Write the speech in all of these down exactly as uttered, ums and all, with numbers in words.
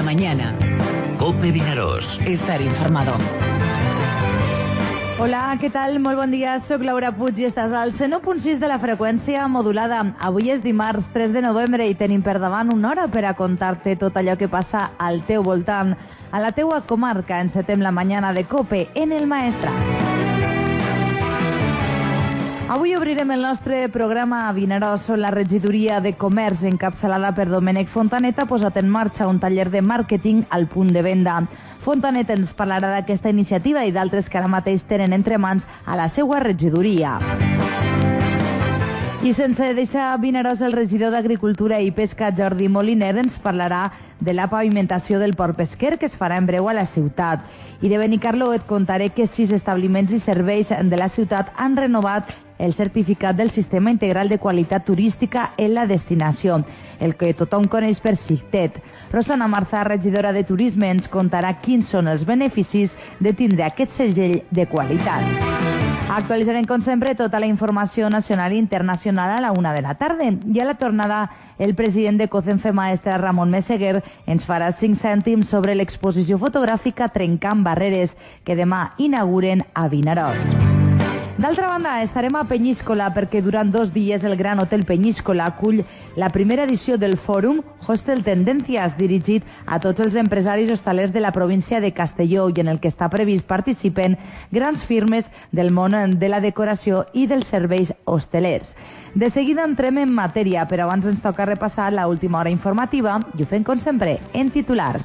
mañana. COPE Vinaròs. Estar informado. Hola, què tal? Molt bon dia, soc Laura Puig i estàs al cent u punt sis de la freqüència modulada. Avui és dimarts tres de novembre i tenim per davant una hora per a contar-te tot allò que passa al teu voltant. A la teua comarca encetem la mañana de COPE en el Maestrat. Avui obrirem el nostre programa a Vinaròs, on la regidoria de comerç encapçalada per Domènec Fontanet ha posat en marxa un taller de màrqueting al punt de venda. Fontanet ens parlarà d'aquesta iniciativa i d'altres que ara mateix tenen entre mans a la seva regidoria. I sense deixar Vinaròs, el regidor d'Agricultura i Pesca, Jordi Moliner, ens parlarà de la pavimentació del port pesquer que es farà en breu a la ciutat. I de Benicarló et contaré que sis establiments i serveis de la ciutat han renovat el certificat del Sistema Integral de Qualitat Turística en la destinació, el que tothom coneix per SICTET. Rosana Marza, regidora de Turisme, ens contarà quins són els beneficis de tindre aquest segell de qualitat. Actualitzarem, com sempre, tota la informació nacional i internacional a la una de la tarda. I a la tornada, el president de COCENFE Maestra, Ramon Meseguer, ens farà cinc cèntims sobre l'exposició fotogràfica Trencant Barreres, que demà inauguren a Vinaròs. D'altra banda, estarem a Penyíscola perquè durant dos dies el Gran Hotel Penyíscola acull la primera edició del fòrum Hostel Tendencias, dirigit a tots els empresaris hostalers de la província de Castelló i en el que està previst participen grans firmes del món de la decoració i dels serveis hostelers. De seguida entrem en matèria, però abans ens toca repassar la última hora informativa i ho fem, com sempre, en titulars.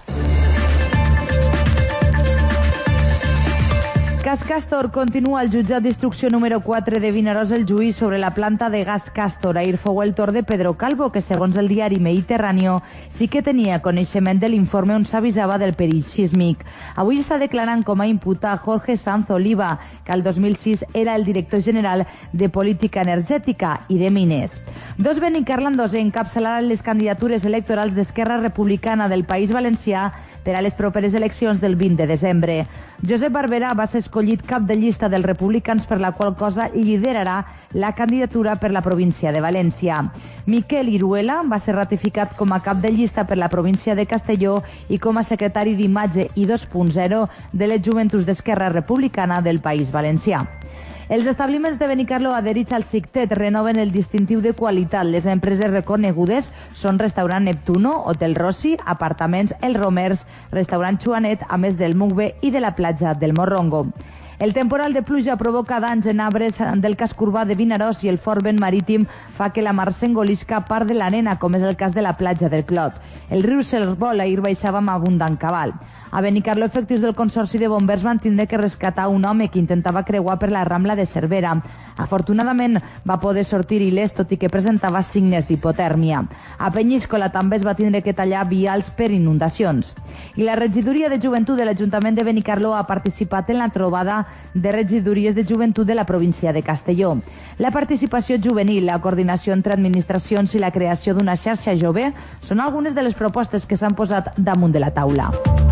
Cas Castor continua al jutjat d'instrucció número quatre de Vinaròs el juís sobre la planta de gas Castor. Ahir fou el torn de Pedro Calvo, que segons el diari Mediterráneo sí que tenia coneixement de l'informe on s'avisava del perill sísmic. Avui està declarant com a imputat Jorge Sanz Oliva, que el dos mil sis era el director general de Política Energètica i de Mines. Dos Benicarlandós encapçalaran les candidatures electorals d'Esquerra Republicana del País Valencià per a les properes eleccions del vint de desembre. Josep Barberà va ser escollit cap de llista dels republicans, per la qual cosa liderarà la candidatura per la província de València. Miquel Iruela va ser ratificat com a cap de llista per la província de Castelló i com a secretari d'imatge i dos punt zero de les joventuts d'Esquerra Republicana del País Valencià. Els establiments de Benicarló adherits al SICTET renoven el distintiu de qualitat. Les empreses reconegudes són Restaurant Neptuno, Hotel Rossi, Apartaments El Romers, Restaurant Joanet, a més del Mugbe i de la platja del Morrongo. El temporal de pluja provoca danys en arbres del casc urbà de Vinaròs i el fort vent marítim fa que la mar s'engolisca part de la nena, com és el cas de la platja del Clot. El riu Servol ahir baixava amb abundant cabal. A Benicarló, efectius del Consorci de Bombers van tindre que rescatar un home que intentava creuar per la Rambla de Cervera. Afortunadament va poder sortir il·lès, tot i que presentava signes d'hipotèrmia. A Penyíscola també es va tindre que tallar vials per inundacions. I la regidoria de joventut de l'Ajuntament de Benicarló ha participat en la trobada de regidories de joventut de la província de Castelló. La participació juvenil, la coordinació entre administracions i la creació d'una xarxa jove són algunes de les propostes que s'han posat damunt de la taula.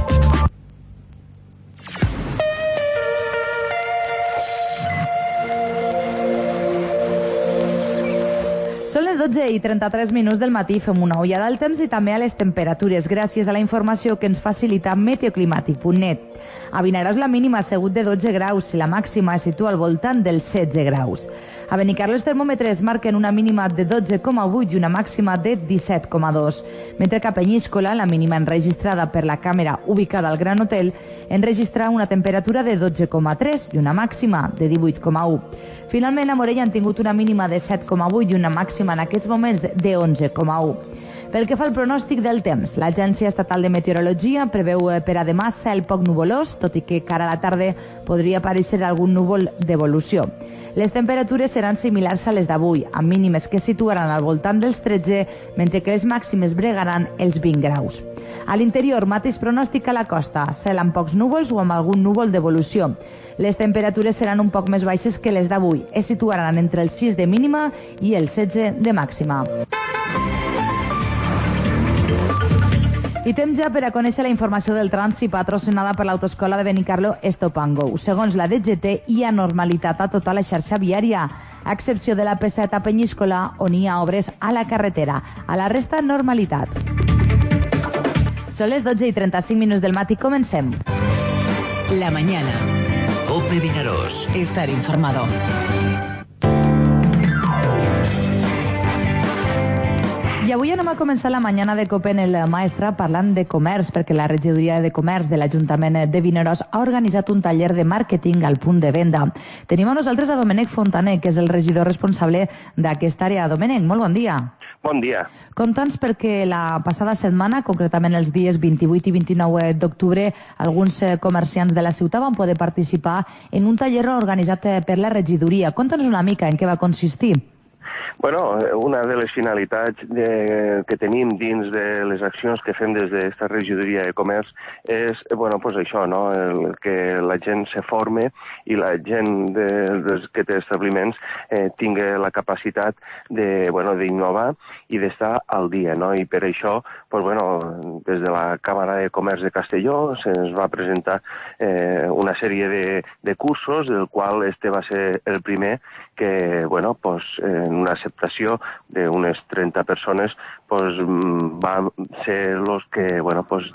Són les dotze i trenta-tres minuts del matí, fem una ullada al temps i també a les temperatures, gràcies a la informació que ens facilita meteoclimàtic punt net. A Vinaròs la mínima ha sigut de dotze graus i la màxima es situa al voltant dels setze graus. A Benicarló els termòmetres marquen una mínima de dotze coma vuit i una màxima de disset coma dos, mentre que a Penyíscola la mínima enregistrada per la càmera ubicada al Gran Hotel enregistra una temperatura de dotze coma tres i una màxima de divuit coma u. Finalment, a Morella han tingut una mínima de set coma vuit i una màxima en aquests moments de onze coma u. Pel que fa al pronòstic del temps, l'Agència Estatal de Meteorologia preveu per a demà cel poc nuvolós, tot i que cara a la tarda podria aparèixer algun núvol d'evolució. Les temperatures seran similars a les d'avui, amb mínimes que situaran al voltant dels tretze, mentre que les màximes bregaran els vint graus. A l'interior, mateix pronòstic a la costa, cel amb pocs núvols o amb algun núvol d'evolució. Les temperatures seran un poc més baixes que les d'avui, es situaran entre els sis de mínima i els setze de màxima. I temps ja per a conèixer la informació del trànsit patrocinada per l'Autoescola de Benicarló Stop and Go. Segons la D G T, hi ha normalitat a tota la xarxa viària, a excepció de la P set a Penyíscola, on hi ha obres a la carretera. A la resta, normalitat. Són les dotze i trenta-cinc minuts del matí, comencem. La mañana. COPE Vinaròs. Estar informado. I avui anem a començar la mañana de COPE en el Maestra parlant de comerç, perquè la regidoria de comerç de l'Ajuntament de Vinaròs ha organitzat un taller de màrqueting al punt de venda. Tenim a nosaltres a Domènec Fontaner, que és el regidor responsable d'aquesta àrea. Domènec, molt bon dia. Bon dia. Conta'ns perquè la passada setmana, concretament els dies vint-i-vuit i vint-i-nou d'octubre, alguns comerciants de la ciutat van poder participar en un taller organitzat per la regidoria. Conta'ns una mica en què va consistir. Bueno, una de les finalitats de, que tenim dins de les accions que fem des d'esta regidoria de comerç és, bueno, pues això, no? El, que la gent se forme i la gent de, des que té establiments eh, tingui la capacitat de, bueno, d'innovar i d'estar al dia, no? I per això, pues, bueno, des de la Càmera de Comerç de Castelló se'ns va presentar eh, una sèrie de, de cursos, del qual este va ser el primer que, bueno, pues, en una acceptació d'unes trenta persones, pues, van ser los que, bueno, pues,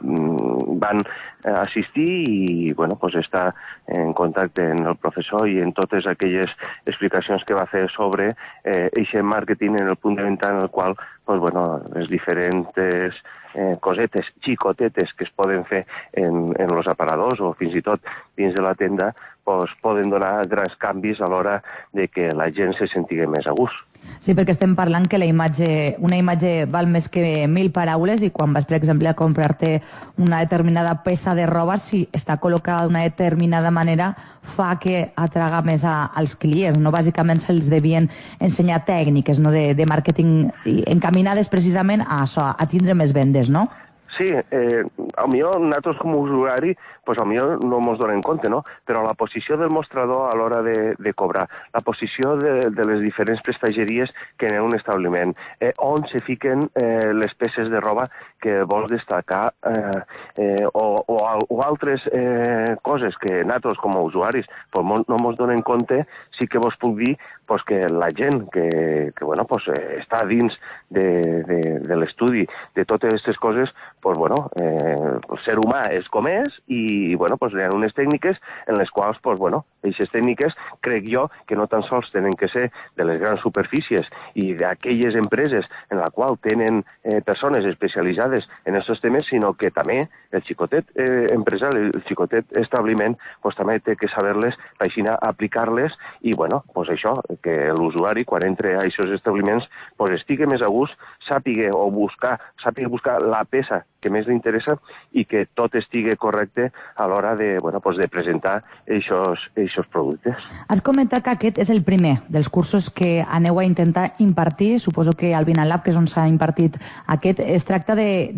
van assistir i, bueno, pues, estar en contacte amb el professor i en totes aquelles explicacions que va fer sobre aquest eh, màrqueting en el punt de venda, en el qual, pues, bueno, les diferents eh, cosetes xicotetes que es poden fer en, en los aparadors o fins i tot dins de la tenda, pues, poden donar grans canvis a l'hora de que la gent se sentigui més a gust. Sí, perquè estem parlant que la imatge, una imatge val més que mil paraules i quan vas, per exemple, a comprar-te una determinada peça de roba, si està col·locada d'una determinada manera, fa que atraga més a, als clients, no? Bàsicament se'ls devien ensenyar tècniques, no? de, de màrqueting encaminades precisament a això, a tindre més vendes, no? Sí, eh, potser nosaltres com a usuari, pues, potser no ens donem compte, no? Però la posició del mostrador a l'hora de, de cobrar, la posició de, de les diferents prestageries que hi ha en un establiment, eh, on se fiquen eh, les peces de roba que vols destacar eh, eh, o, o, o altres eh, coses que nosaltres com a usuaris pues, no ens donem compte, sí que vos puc dir pues, que la gent que, que bueno, pues, està dins de, de, de l'estudi de totes aquestes coses, pues, bueno, eh, el ser humà és com és i bueno, pues, hi ha unes tècniques en les quals, pues, bueno, aquestes tècniques crec jo que no tan sols tenen que ser de les grans superfícies i d'aquelles empreses en la qual tenen eh, persones especialitzades en aquests temes, sinó que també el xicotet eh, empresari, el xicotet establiment, pues, també té que saber-les, així aplicar-les i, bueno, pues, això, que l'usuari, quan entre a aquests establiments, pues, estigui més a gust, sàpiga o buscar, sàpiga buscar la peça que més li interessa i que tot estigui correcte a l'hora de, bueno, pues, de presentar aquests productes. Has comentat que aquest és el primer dels cursos que aneu a intentar impartir. Suposo que al Vinalab, que és on s'ha impartit aquest, es tracta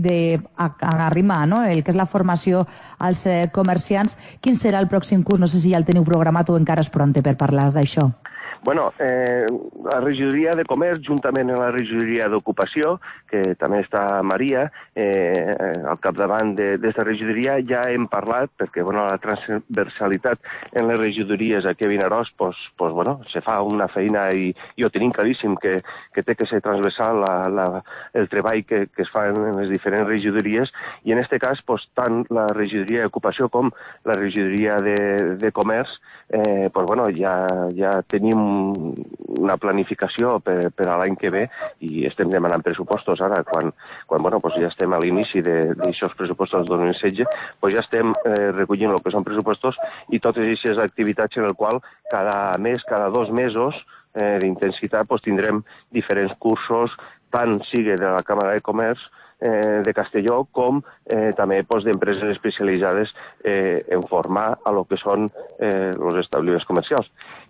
d'arrimar, no?, el que és la formació als comerciants. Quin serà el pròxim curs? No sé si ja el teniu programat o encara és pronte per parlar d'això. Bueno, eh, la regidoria de comerç, juntament amb la regidoria d'ocupació, que també està Maria, eh, al capdavant d'aquesta regidoria, ja hem parlat, perquè bueno, la transversalitat en les regidories aquí a Vinaròs, pues, pues, bueno, se fa una feina i jo tenim claríssim que, que té que ser transversal la, la, el treball que, que es fa en les diferents regidories, i en aquest cas, pues, tant la regidoria d'ocupació com la regidoria de, de comerç, eh, pues, bueno, ja, ja tenim una planificació per, per a l'any que ve i estem demanant pressupostos ara, quan, quan bueno, pues ja estem a l'inici d'aixòs pressupostos del dos mil setze, pues ja estem eh, recollint el que són pressupostos i totes aquestes activitats en el qual cada mes, cada dos mesos eh, d'intensitat pues, tindrem diferents cursos, tant sigui de la Càmera de Comerç eh, de Castelló com eh, també pues, d'empreses especialitzades eh, en formar a lo que són eh, els establiments comercials.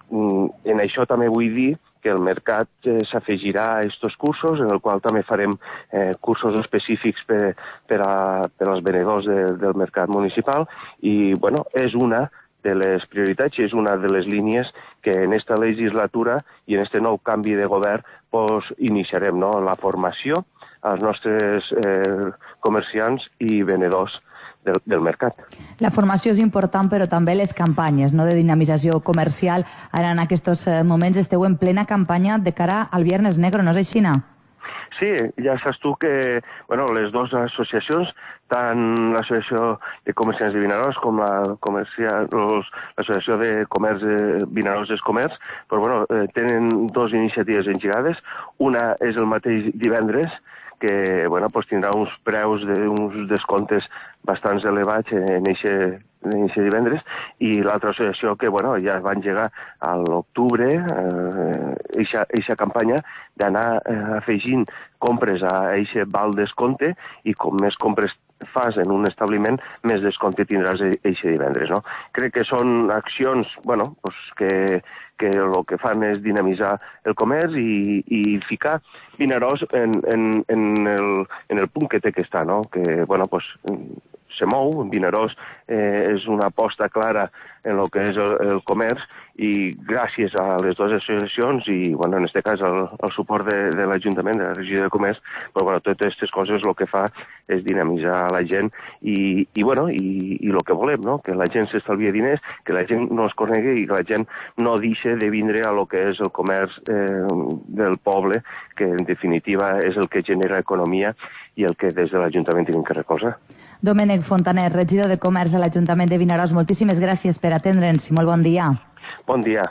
En això també vull dir que el mercat eh, s'afegirà a aquests cursos, en el qual també farem eh, cursos específics per, per, a, per als venedors de, del mercat municipal i, bueno, és una de les prioritats i és una de les línies que en aquesta legislatura i en aquest nou canvi de govern pues, iniciarem, no? La formació als nostres eh, comerciants i venedors Del, del mercat. La formació és important, però també les campanyes, no?, de dinamització comercial. Ara, en aquests moments, esteu en plena campanya de cara al Viernes Negro, no és així, no? Sí, ja saps tu que bueno, les dues associacions, tant l'Associació de Comerciants de Vinaròs com l'Associació de Comerç de Vinaròs és Comerç, però bueno, eh, tenen dues iniciatives engegades. Una és el mateix divendres, que bueno, pues tindrà uns preus d'uns descomptes bastants elevats en aquest divendres, i l'altra associació que bueno, ja va engegar a l'octubre aquesta campanya d'anar eh, afegint compres a aquest val descompte, i com més compres fas en un establiment, més descompte tindràs aquest divendres. No? Crec que són accions bueno, pues que, que el que fan és dinamitzar el comerç i, i ficar Vinaròs en, en, en, el, en el punt que té que estar, no? Que bueno, pues, se mou. Vinaròs eh, és una aposta clara en el que és el, el comerç, i gràcies a les dues associacions i, bueno, en aquest cas, el, el suport de, de l'Ajuntament, de la Regió de Comerç, però, bueno, totes aquestes coses el que fa és dinamitzar la gent i, i bueno, i, i el que volem, no? Que la gent s'estalvia diners, que la gent no es conegui i que la gent no deixi de vindre a lo que és el comerç eh, del poble, que en definitiva és el que genera economia i el que des de l'Ajuntament tenim que recolzar. Domènec Fontanet, regidor de Comerç a l'Ajuntament de Vinaròs, moltíssimes gràcies per atendre'ns i molt bon dia. Bon dia.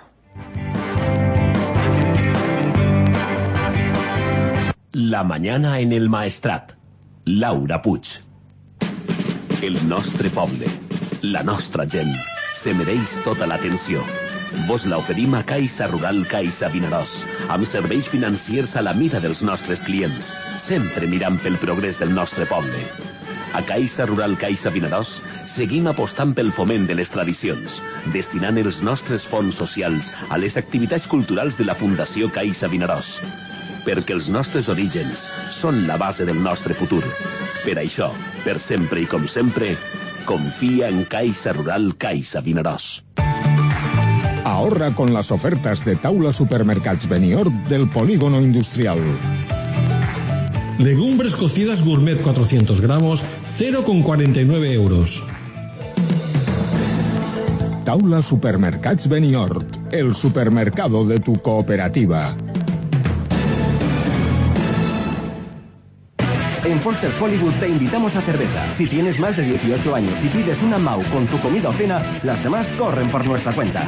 La mañana en el Maestrat. Laura Puig. El nostre poble, la nostra gent, se mereix tota l'atenció. Vos la oferim a Caixa Rural Caixa Vinaròs, amb serveis financiers a la mida dels nostres clients, sempre mirant pel progrés del nostre poble. A Caixa Rural Caixa Vinaròs seguim apostant pel foment de les tradicions, destinant els nostres fons socials a les activitats culturals de la Fundació Caixa Vinaròs. Perquè els nostres orígens són la base del nostre futur. Per això, per sempre i com sempre, confía en Caixa Rural Caixa Vinaròs. Ahorra con las ofertas de Taula Supermercats Benihorb del Polígono Industrial. Legumbres cocidas gourmet cuatrocientos gramos, cero coma cuarenta y nueve euros. Taula Supermercats Benihorb, el supermercado de tu cooperativa. En Foster's Hollywood te invitamos a cerveza. Si tienes más de dieciocho años y pides una M A U con tu comida o cena, las demás corren por nuestra cuenta.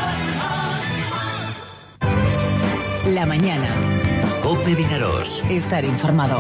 La mañana. COPE Vinaròs. Estar informado.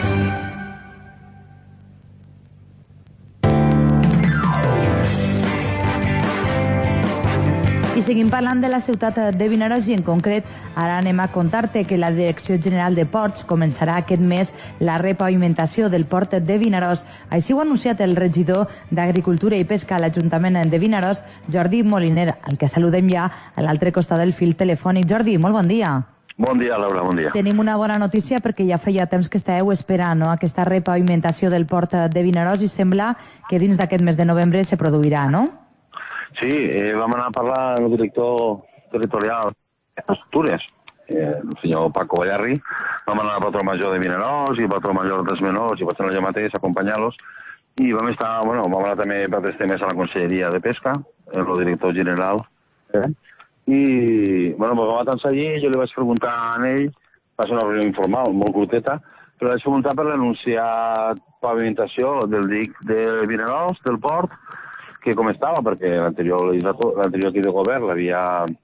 I seguim parlant de la ciutat de Vinaròs i en concret ara anem a contar-te que la Direcció General de Ports començarà aquest mes la repavimentació del port de Vinaròs. Així ho ha anunciat el regidor d'Agricultura i Pesca a l'Ajuntament de Vinaròs, Jordi Moliner, al que saludem ja a l'altre costat del fil telefònic. Jordi, molt bon dia. Bon dia, Laura, bon dia. Tenim una bona notícia perquè ja feia temps que estàveu esperant, no?, aquesta repavimentació del port de Vinaròs i sembla que dins d'aquest mes de novembre se produirà, no? Sí, eh, vam anar a parlar amb el director territorial d'Astúries, eh, el senyor Paco Ballarri. Vam anar al patró major de Vinaròs i al patró major dels menors i vaig anar jo mateix a acompanyar-los. I vam estar, bueno, vam anar també per tres temes a la Conselleria de Pesca, el director general. Eh? I, bueno, vam anar tant allí, jo li vaig preguntar a ell, va ser una reunió informal, molt curteta, però vaig preguntar per l'anunciat pavimentació del dic de Vinaròs, del port, que com estava, perquè l'anterior l'anterior equip de govern l'havia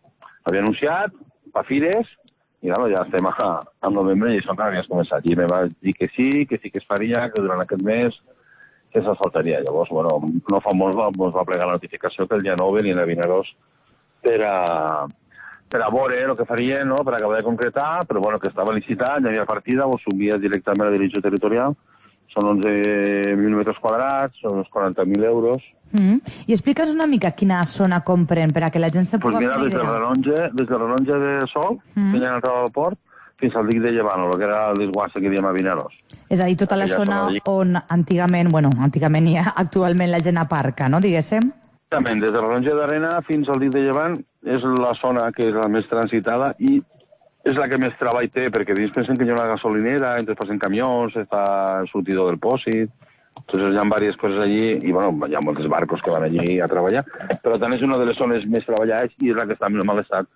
anunciat, pa fires, i bueno, ja estem a, a novembre i això encara havia començat. I me va dir que sí, que sí que es faria, que durant aquest mes que s'asfaltaria. Llavors, bueno, no fa molt ens va plegar la notificació que el dia nou venien a Vinaròs per a, per a veure el que farien, no?, per acabar de concretar, però bueno, que estava licitat, ja havia partida, ho subia directament a la direcció territorial. Són onze mil metres quadrats, són uns quaranta mil euros. Mm. I explica'ns una mica quina zona compren per a que la gent se pugui pues mira, des del relonge, des del relonge de Sol, mm. que hi ha entrada al port, fins al dic de Llevant, el que era el desguasse que diem a Vinaròs. És a dir, tota la zona on antigament, bueno, antigament i actualment la gent aparca, no, diguéssim? Exactament, des del relonge d'Arena fins al dic de Llevant és la zona que és la més transitada i és la que més treball té, perquè dins pensen que hi ha una gasolinera, entonces passen camions, està el sortidor del pòsit, entonces hi ha diverses coses allí, i bueno, hi ha molts barcos que van allí a treballar, però també és una de les zones més treballades i és la que està en mal estat.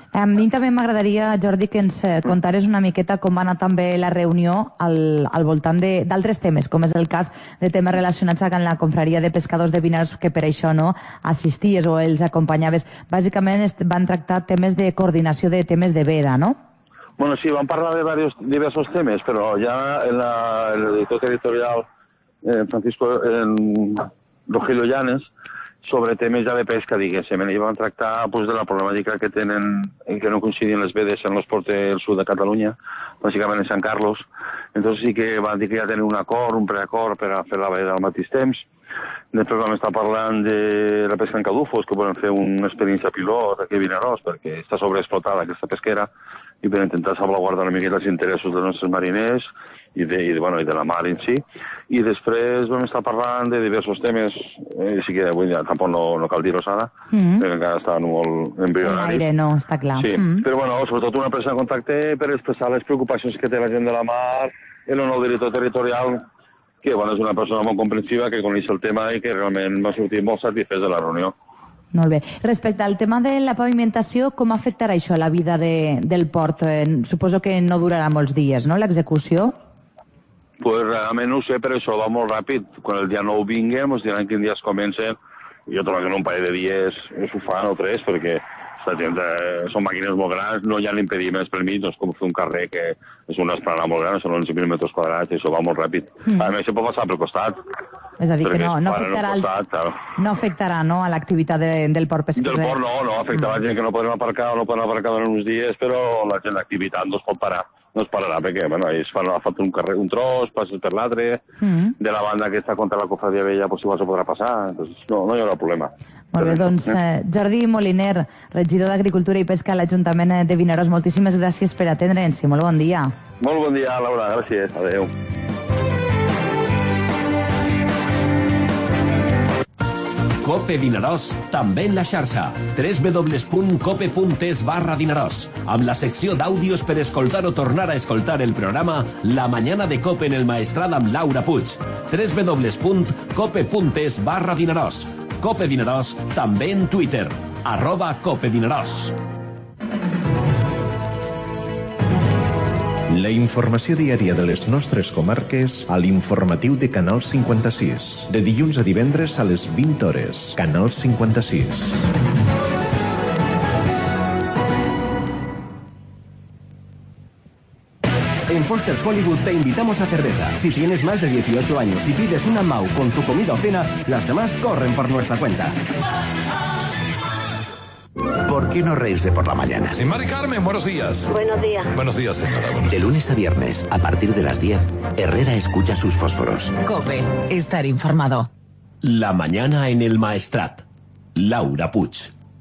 A mi també m'agradaria, Jordi, que ens contares una miqueta com va anar també la reunió al, al voltant d'altres temes, com és el cas de temes relacionats amb la confraria de pescadors de Vinaròs, que per això no assisties o els acompanyaves. Bàsicament van tractar temes de coordinació de temes de veda, no? Bueno, sí, van parlar de varios, diversos temes, però ja en la, el editor territorial eh, Francisco en Rogelio Llanes, sobre temes ja de pesca, diguéssim. I van tractar pues, de la problemàtica que tenen en que no coincidien les vedes en los ports del sud de Catalunya, bàsicament en Sant Carlos. Entonces sí que van dir que ja tenen un acord, un preacord per a fer la veda al mateix temps. Després vam estar parlant de la pesca en cadufos, que volen fer una experiència pilot aquí a Vinaròs, perquè està sobreexplotada aquesta pesquera, i per intentar salvaguardar una miqueta els interessos dels nostres mariners i de, i, bueno, i de la mar en si. I després vam estar parlant de diversos temes, eh, sí que avui ja tampoc no, no cal dir-ho ara, mm -hmm. perquè encara estan molt embrionaris. L'aire no, està clar. Sí, mm -hmm. però bueno, sobretot una presa de contacte per expressar les preocupacions que té la gent de la mar, el nou director territorial, que bueno, és una persona molt comprensiva, que coneix el tema i que realment m'ha sortit molt satisfet de la reunió. Molt bé. Respecte al tema de la pavimentació, com afectarà això a la vida de, del port? Eh, suposo que no durarà molts dies, no?, l'execució? Pues realment no ho sé, però això va molt ràpid. Quan el dia nou vinguem, ens diran quin dia es comencen. Jo trobo que en un parell de dies s'ho fan o tres, perquè gent, eh, són màquines molt grans, no hi ha impediments per mig, no és com fer un carrer que és una esplanada molt gran, són onze mil metres quadrats, i això va molt ràpid. Mm. A més, se pot passar pel costat. És a dir, que no, no, afectarà, el, costat, claro. no afectarà no, a l'activitat de, del port pesquer. Del port no, no, afectarà mm. la gent que no podrem aparcar o no poden aparcar durant uns dies, però la gent d'activitat no es pot parar. No es pararà, perquè bueno, ells fan, fan un, carrer, un tros, passes per l'altre, mm. de la banda que està contra la cofradia vella, pues igual se podrà passar, entonces no, no hi haurà problema. Molt bé, doncs eh, Jordi Moliner, regidor d'Agricultura i Pesca a l'Ajuntament de Vinaròs, moltíssimes gràcies per atendre'ns i molt bon dia. Molt bon dia, Laura, gràcies, adeu. Cope Vinaròs, també en la xarxa. w w w punt cope punt es barra Vinaròs. Amb la secció d'àudios per escoltar o tornar a escoltar el programa La Mañana de Cope en el Maestrat amb Laura Puig. w w w punt cope punt es barra Vinaròs. Cope Vinaròs, també en Twitter. Arroba Cope Vinaròs. La informació diària de les nostres comarques a l'informatiu de Canal cinquanta-sis. De dilluns a divendres a les vint hores. Canal cinquanta-sis. En Foster's Hollywood te invitamos a cerveza. Si tienes más de dieciocho años y pides una M A U con tu comida o cena, las demás corren por nuestra cuenta. ¿Por qué no reírse por la mañana? Sí, Mari Carmen, buenos días. Buenos días. Buenos días, señora. Buenos de lunes a viernes, a partir de las diez, Herrera escucha sus fósforos. COPE, estar informado. La mañana en el Maestrat. Laura Puig.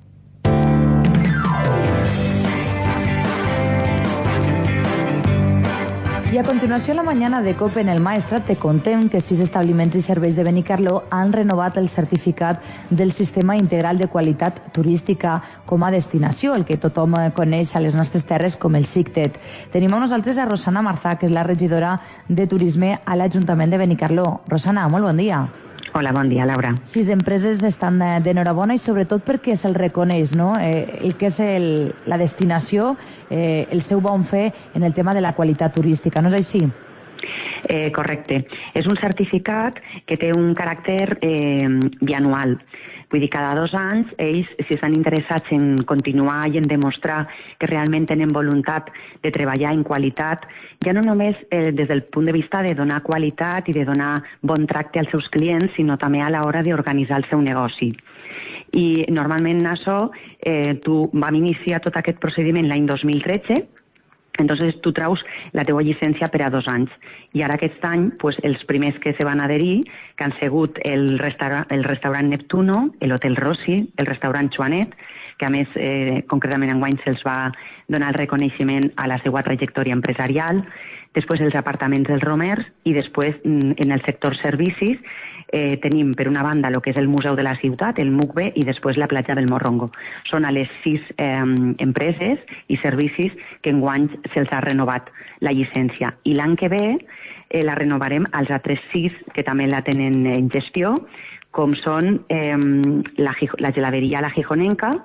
I a continuació, la mañana de COPE en el Maestrat, te contem que sis establiments i serveis de Benicarló han renovat el certificat del Sistema Integral de Qualitat Turística com a destinació, el que tothom coneix a les nostres terres com el SICTET. Tenim amb nosaltres a Rosana Marzà, que és la regidora de Turisme a l'Ajuntament de Benicarló. Rosana, molt bon dia. Hola, bon dia, Laura. Sis empreses estan d'enhorabona i sobretot perquè se'l reconeix, no? Eh, el que és el, la destinació, eh, el seu bon fer en el tema de la qualitat turística, no és així? Eh, correcte. És un certificat que té un caràcter eh, bianual. Vull dir, cada dos anys, ells, si estan interessats en continuar i en demostrar que realment tenen voluntat de treballar en qualitat, ja no només eh, des del punt de vista de donar qualitat i de donar bon tracte als seus clients, sinó també a l'hora d'organitzar el seu negoci. I normalment això, eh, tu vam iniciar tot aquest procediment l'any dos mil tretze, entonces tu traus la teua llicència per a dos anys. I ara aquest any, pues, els primers que se van adherir, que han sigut el, restaura el restaurant Neptuno, l'Hotel Rossi, el restaurant Joanet, que a més, eh, concretament enguany se'ls va donar el reconeixement a la seva trajectòria empresarial, després els apartaments dels Romers i després en el sector servicis eh, tenim per una banda el que és el Museu de la Ciutat, el M U C B, i després la platja del Morrongo. Són a les sis eh, empreses i servicis que enguany se'ls ha renovat la llicència. I l'any que ve eh, la renovarem als altres sis que també la tenen en gestió, com són eh, la, la geladeria La Gijonenca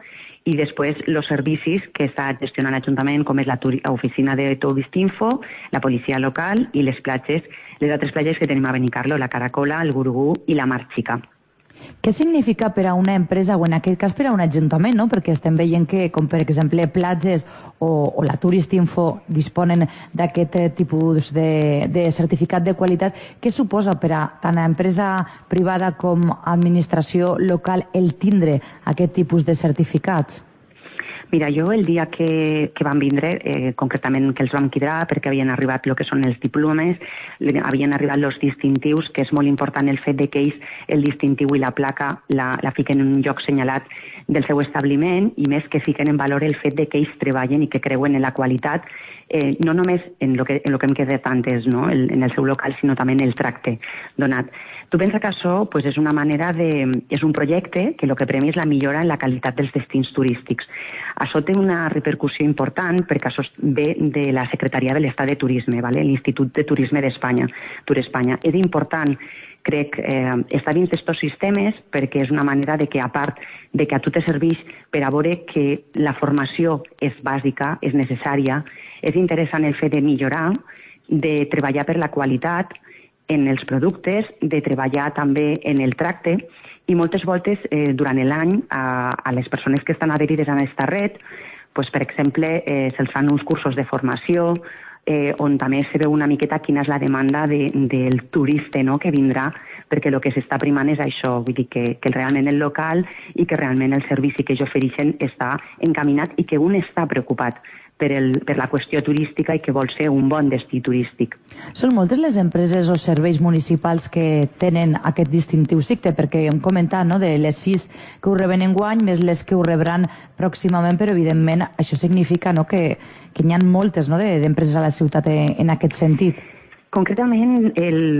i després els servicis que està gestionant l'Ajuntament, com és l'oficina de Turistinfo, la policia local i les platges, les altres platges que tenim a Benicarlo, la Caracola, el Gurugú i la Mar Xica. Què significa per a una empresa, o en aquest cas per a un ajuntament, no? Perquè estem veient que, com per exemple, platges o, o la Turistinfo disponen d'aquest tipus de, de certificat de qualitat. Què suposa per a tant a empresa privada com a administració local el tindre aquest tipus de certificats? Mira, jo el dia que, que van vindre, eh, concretament que els vam quedar perquè havien arribat el que són els diplomes, havien arribat els distintius, que és molt important el fet de que ells el distintiu i la placa la, la fiquen en un lloc senyalat del seu establiment i més que fiquen en valor el fet de que ells treballen i que creuen en la qualitat, eh, no només en el que, en lo que hem quedat antes, no? el, en el seu local, sinó també en el tracte donat. Tu pensa que això pues, és una manera de... és un projecte que el que premi és la millora en la qualitat dels destins turístics. Això té una repercussió important perquè això ve de la Secretaria de l'Estat de Turisme, ¿vale? l'Institut de Turisme d'Espanya, Turespanya. És important, crec, eh, estar dins d'aquests sistemes perquè és una manera de que, a part de que a tu te serveix per a veure que la formació és bàsica, és necessària, és interessant el fet de millorar, de treballar per la qualitat en els productes, de treballar també en el tracte i moltes voltes eh, durant l'any a, a les persones que estan adherides a aquesta red, pues, per exemple, eh, se'ls fan uns cursos de formació eh, on també se veu una miqueta quina és la demanda de, del turista, no?, que vindrà, perquè el que s'està primant és això, vull dir que, que realment el local i que realment el servici que ells ofereixen està encaminat i que un està preocupat per, el, per la qüestió turística i que vol ser un bon destí turístic. Són moltes les empreses o serveis municipals que tenen aquest distintiu SICTE, perquè hem comentat, no?, de les sis que ho reben enguany, més les que ho rebran pròximament, però evidentment això significa, no?, que, que n'hi ha moltes, no?, d'empreses a la ciutat en aquest sentit. Concretament, el,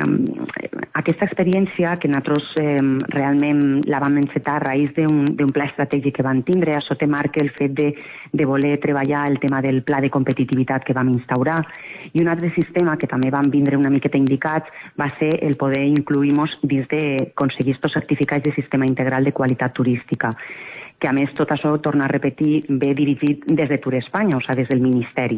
eh, aquesta experiència que nosaltres eh, realment la vam encetar a raïs d'un pla estratègic que vam tindre, això te marca el fet de, de voler treballar el tema del pla de competitivitat que vam instaurar. I un altre sistema que també vam vindre una miqueta indicats va ser el poder incluir-nos dins d'aconseguir aquests certificats de sistema integral de qualitat turística, que a més tot això, torna a repetir, ve dirigit des de Turespanya, o sigui, des del Ministeri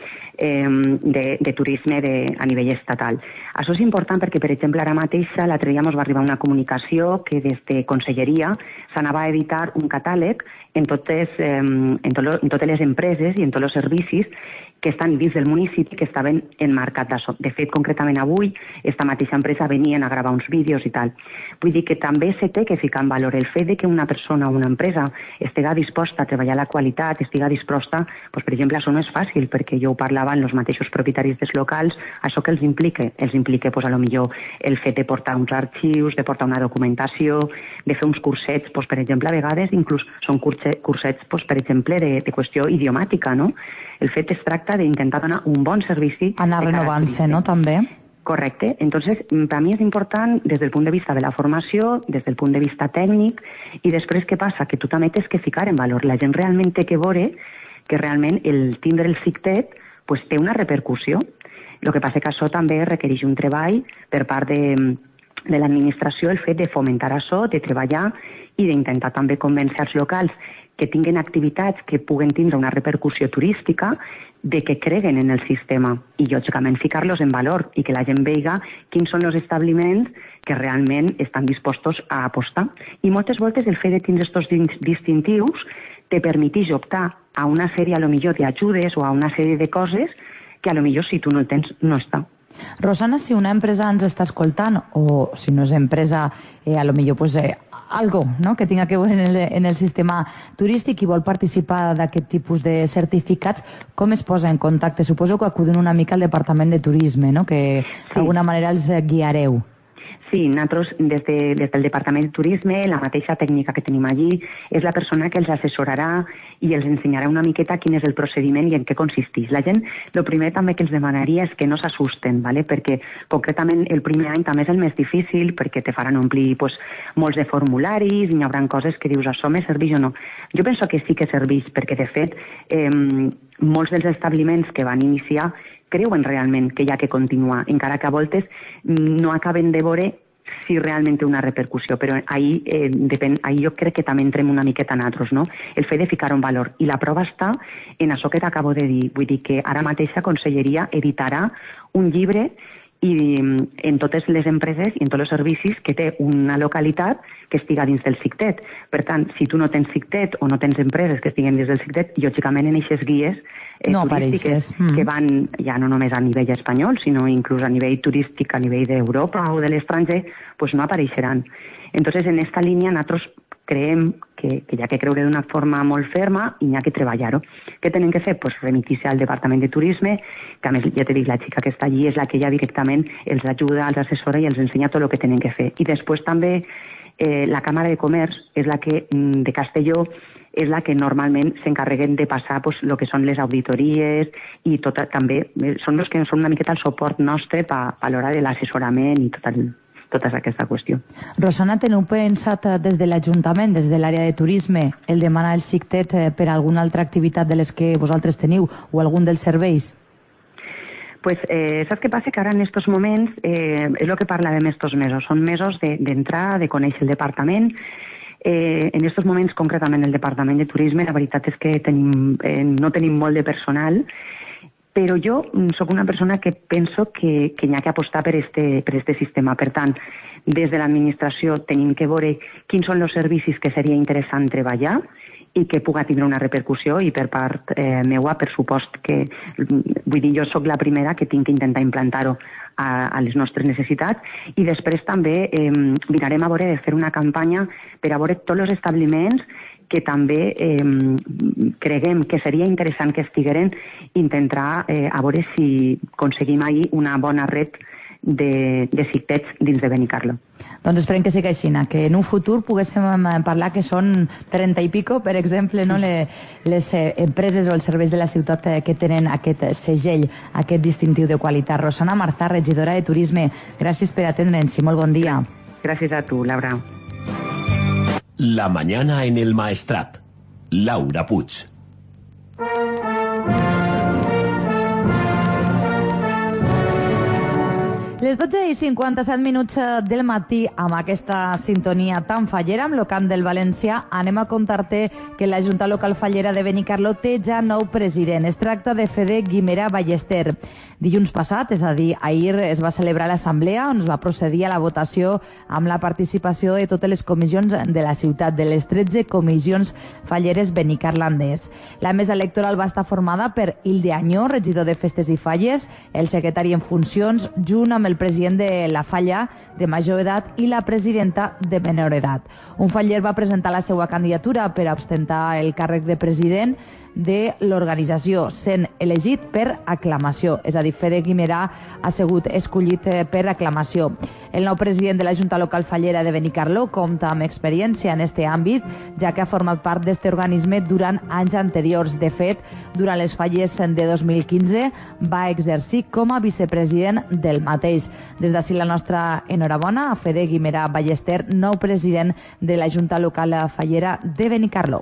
De, de turisme de, a nivell estatal. Això és important perquè, per exemple, ara mateixa l'altre dia ens va arribar una comunicació que des de Conselleria s'anava a editar un catàleg en totes, eh, en, to, en totes les empreses i en tots els servicis que estan dins del municipi que estaven enmarcats d'això. De fet, concretament avui, esta mateixa empresa venien a gravar uns vídeos i tal. Vull dir que també se té que ficar en valor el fet de que una persona o una empresa estiga disposta a treballar la qualitat, estiga disposta, doncs, per exemple, això no és fàcil, perquè jo ho parlava en els mateixos propietaris dels locals, això que els implica? Els implica, doncs, a lo millor, el fet de portar uns arxius, de portar una documentació, de fer uns cursets, doncs, per exemple, a vegades inclús són cursets, doncs, per exemple, de, de qüestió idiomàtica, no? El fet es tracta d'intentar donar un bon servici. Anar renovant-se, no?, també. Correcte. Entonces, per mi és important des del punt de vista de la formació, des del punt de vista tècnic, i després què passa? Que tu també tens que ficar en valor. La gent realment té que veure que realment el tindre el SICTET pues, té una repercussió. El que passa que això també requereix un treball per part de, de l'administració, el fet de fomentar això, de treballar i d'intentar també convèncer els locals que tinguen activitats que puguen tindre una repercussió turística, de que creguen en el sistema i, lògicament, ficar-los en valor i que la gent veiga quins són els establiments que realment estan dispostos a apostar. I moltes voltes el fet de tindre aquests distintius te permeteix optar a una sèrie, a lo millor, d'ajudes o a una sèrie de coses que, a lo millor, si tu no el tens, no està. Rosana, si una empresa ens està escoltant, o si no és empresa, eh, a lo millor pues, eh, algo, no?, que tinga que veure en el, en el sistema turístic i vol participar d'aquest tipus de certificats, com es posa en contacte? Suposo que acudint una mica al Departament de Turisme, no?, que d'alguna sí. manera els guiareu. Sí, nosaltres des, de, des del Departament de Turisme, la mateixa tècnica que tenim allí, és la persona que els assessorarà i els ensenyarà una miqueta quin és el procediment i en què consisteix. La gent, el primer també que els demanaria és que no s'assusten, ¿vale? Perquè concretament el primer any també és el més difícil perquè te faran omplir pues, molts de formularis i hi haurà coses que dius això me serveix o no. Jo penso que sí que serveix perquè de fet eh, molts dels establiments que van iniciar creuen realment que hi ha que continuar, encara que a voltes no acaben de veure si realment té una repercussió, però ahir, eh, depèn, ahir jo crec que també entrem una miqueta nosaltres, no? El fet de ficar un valor. I la prova està en això que t'acabo de dir. Vull dir que ara mateix la Conselleria editarà un llibre i en totes les empreses i en tots els servicis que té una localitat que estiga dins del SICTET. Per tant, si tu no tens SICTET o no tens empreses que estiguen dins del SICTET, lògicament en aquestes guies eh, no turístiques mm. que van ja no només a nivell espanyol, sinó inclús a nivell turístic, a nivell d'Europa o de l'estranger, pues no apareixeran. Entonces, en esta línia, nosaltres creiem que, que hi ha que creure d'una forma molt ferma i hi ha que treballar-ho. Què tenen que fer? Pues remitir-se al Departament de Turisme, que a més, ja t'he dit, la xica que està allí és la que ja directament els ajuda, els assessora i els ensenya tot el que tenen que fer. I després també eh, la Càmera de Comerç és la que, de Castelló, és la que normalment s'encarreguen de passar pues, el que són les auditories i tot, també són els que són una miqueta el suport nostre pa, a l'hora de l'assessorament i tot el, tota aquesta qüestió. Rosana, teniu pensat des de l'Ajuntament, des de l'àrea de turisme, el demanar el SICTET per alguna altra activitat de les que vosaltres teniu o algun dels serveis? Pues, eh, saps què passa? Que ara en aquests moments, eh, és el que parlàvem estos mesos, són mesos d'entrar, de, de conèixer el departament. Eh, en aquests moments, concretament el Departament de Turisme, la veritat és que tenim, eh, no tenim molt de personal, però jo sóc una persona que penso que, que hi ha que apostar per este, per este sistema. Per tant, des de l'administració tenim que veure quins són els servicis que seria interessant treballar i que puga tindre una repercussió, i per part eh, meua, per supost que, vull dir, jo sóc la primera que tinc que intentar implantar-ho a, a les nostres necessitats, i després també eh, mirarem a veure de fer una campanya per a veure tots els establiments que també eh, creguem que seria interessant que estigueren, intentar eh, a veure si aconseguim ahir una bona red de, de SICTETs dins de Benicarló. Doncs esperem que sigui així, que en un futur poguéssim parlar que són trenta i pico, per exemple, no, les, les empreses o els serveis de la ciutat que tenen aquest segell, aquest distintiu de qualitat. Rosana Marzà, regidora de Turisme, gràcies per atendre'ns i molt bon dia. Gràcies a tu, Laura. La mañana en el Maestrat. Laura Puig. Les dotze i cinquanta-set minuts del matí, amb aquesta sintonia tan fallera amb l'Ocamp del València, anem a contar-te que la Junta Local Fallera de Benicarló té ja nou president. Es tracta de Fede Guimerà Ballester. Dilluns passat, és a dir, ahir es va celebrar l'assemblea on es va procedir a la votació amb la participació de totes les comissions de la ciutat, de les tretze comissions falleres benicarlandès. La mesa electoral va estar formada per Hilde Añó, regidor de Festes i Falles, el secretari en funcions, junt amb el president de la falla de major edat i la presidenta de menor edat. Un faller va presentar la seva candidatura per a ostentar el càrrec de president de l'organització, sent elegit per aclamació. És a dir, Fede Guimerà ha sigut escollit per aclamació. El nou president de la Junta Local Fallera de Benicarló compta amb experiència en aquest àmbit, ja que ha format part d'aquest organisme durant anys anteriors. De fet, durant les falles de dos mil quinze va exercir com a vicepresident del mateix. Des d'ací la nostra enhorabona a Fede Guimerà Ballester, nou president de la Junta Local Fallera de Benicarló.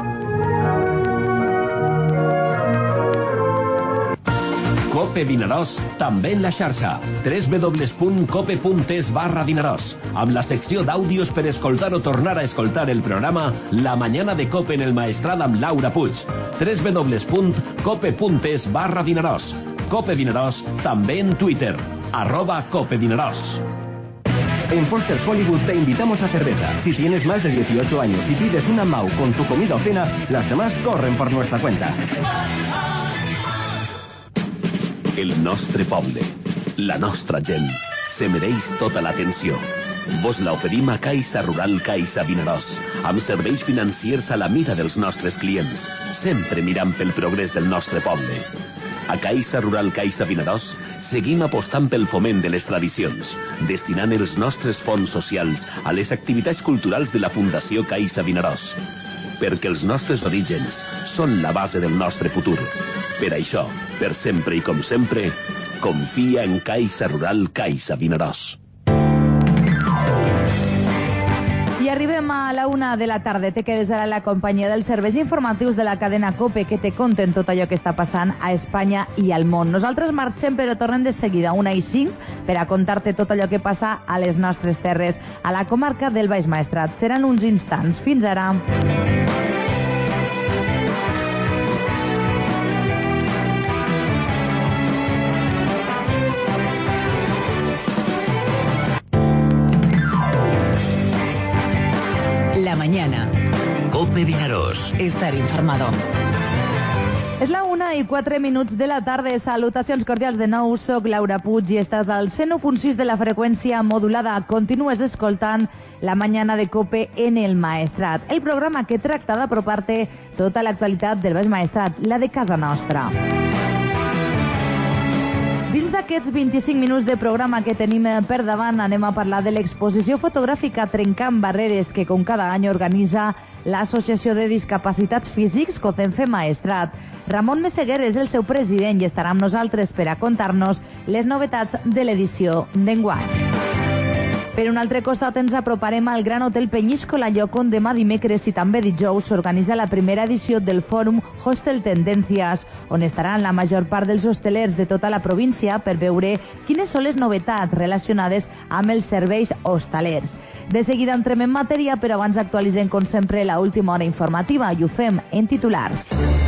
Cope Vinaròs, també en la xarxa. w w w punt cope punt es barra Vinaròs. Amb la secció d'àudios per escoltar o tornar a escoltar el programa La Mañana de Cope en el Maestrat amb Laura Puig. w w w punt cope punt es barra Vinaròs. Cope Vinaròs, també en Twitter. Arroba Cope Vinaròs. En Foster's Hollywood te invitamos a cerveza. Si tienes más de dieciocho años y pides una M A U con tu comida o cena, las demás corren por nuestra cuenta. El nostre poble, la nostra gent, se mereix tota l'atenció. Vos la oferim a Caixa Rural Caixa Vinaròs, amb serveis financiers a la mira dels nostres clients, sempre mirant pel progrés del nostre poble. A Caixa Rural Caixa Vinaròs seguim apostant pel foment de les tradicions, destinant els nostres fons socials a les activitats culturals de la Fundació Caixa Vinaròs. Perquè els nostres orígens són la base del nostre futur. Per això, per sempre i com sempre, confia en Caixa Rural Caixa Vinaròs. I I arribem a la una de la tarda. Te quedes ara a la companyia dels serveis informatius de la cadena COPE que te conten tot allò que està passant a Espanya i al món. Nosaltres marxem, però tornem de seguida a una i cinc per a contar-te tot allò que passa a les nostres terres, a la comarca del Baix Maestrat. Seran uns instants. Fins ara. La mañana. COPE Vinaròs. Estar informado. És la una i quatre minuts de la tarda. Salutacions cordials de nou. Soc Laura Puig i estàs al cent u punt sis de la freqüència modulada. Continues escoltant La mañana de COPE en el Maestrat, el programa que tracta d'apropar-te tota l'actualitat del Baix Maestrat, la de casa nostra. Dins d'aquests vint-i-cinc minuts de programa que tenim per davant anem a parlar de l'exposició fotogràfica Trencant Barreres que com cada any organitza l'Associació de Discapacitats Físics COCENFE Maestrat. Ramon Meseguer és el seu president i estarà amb nosaltres per a contar-nos les novetats de l'edició d'enguany. Per un altre costat ens aproparem al Gran Hotel Peñíscola, lloc on demà dimecres i també dijous s'organitza la primera edició del Fòrum Hostel Tendències, on estaran la major part dels hostelers de tota la província per veure quines són les novetats relacionades amb els serveis hostalers. De seguida entrem en matèria, però abans actualitzem com sempre la última hora informativa i ho fem en titulars.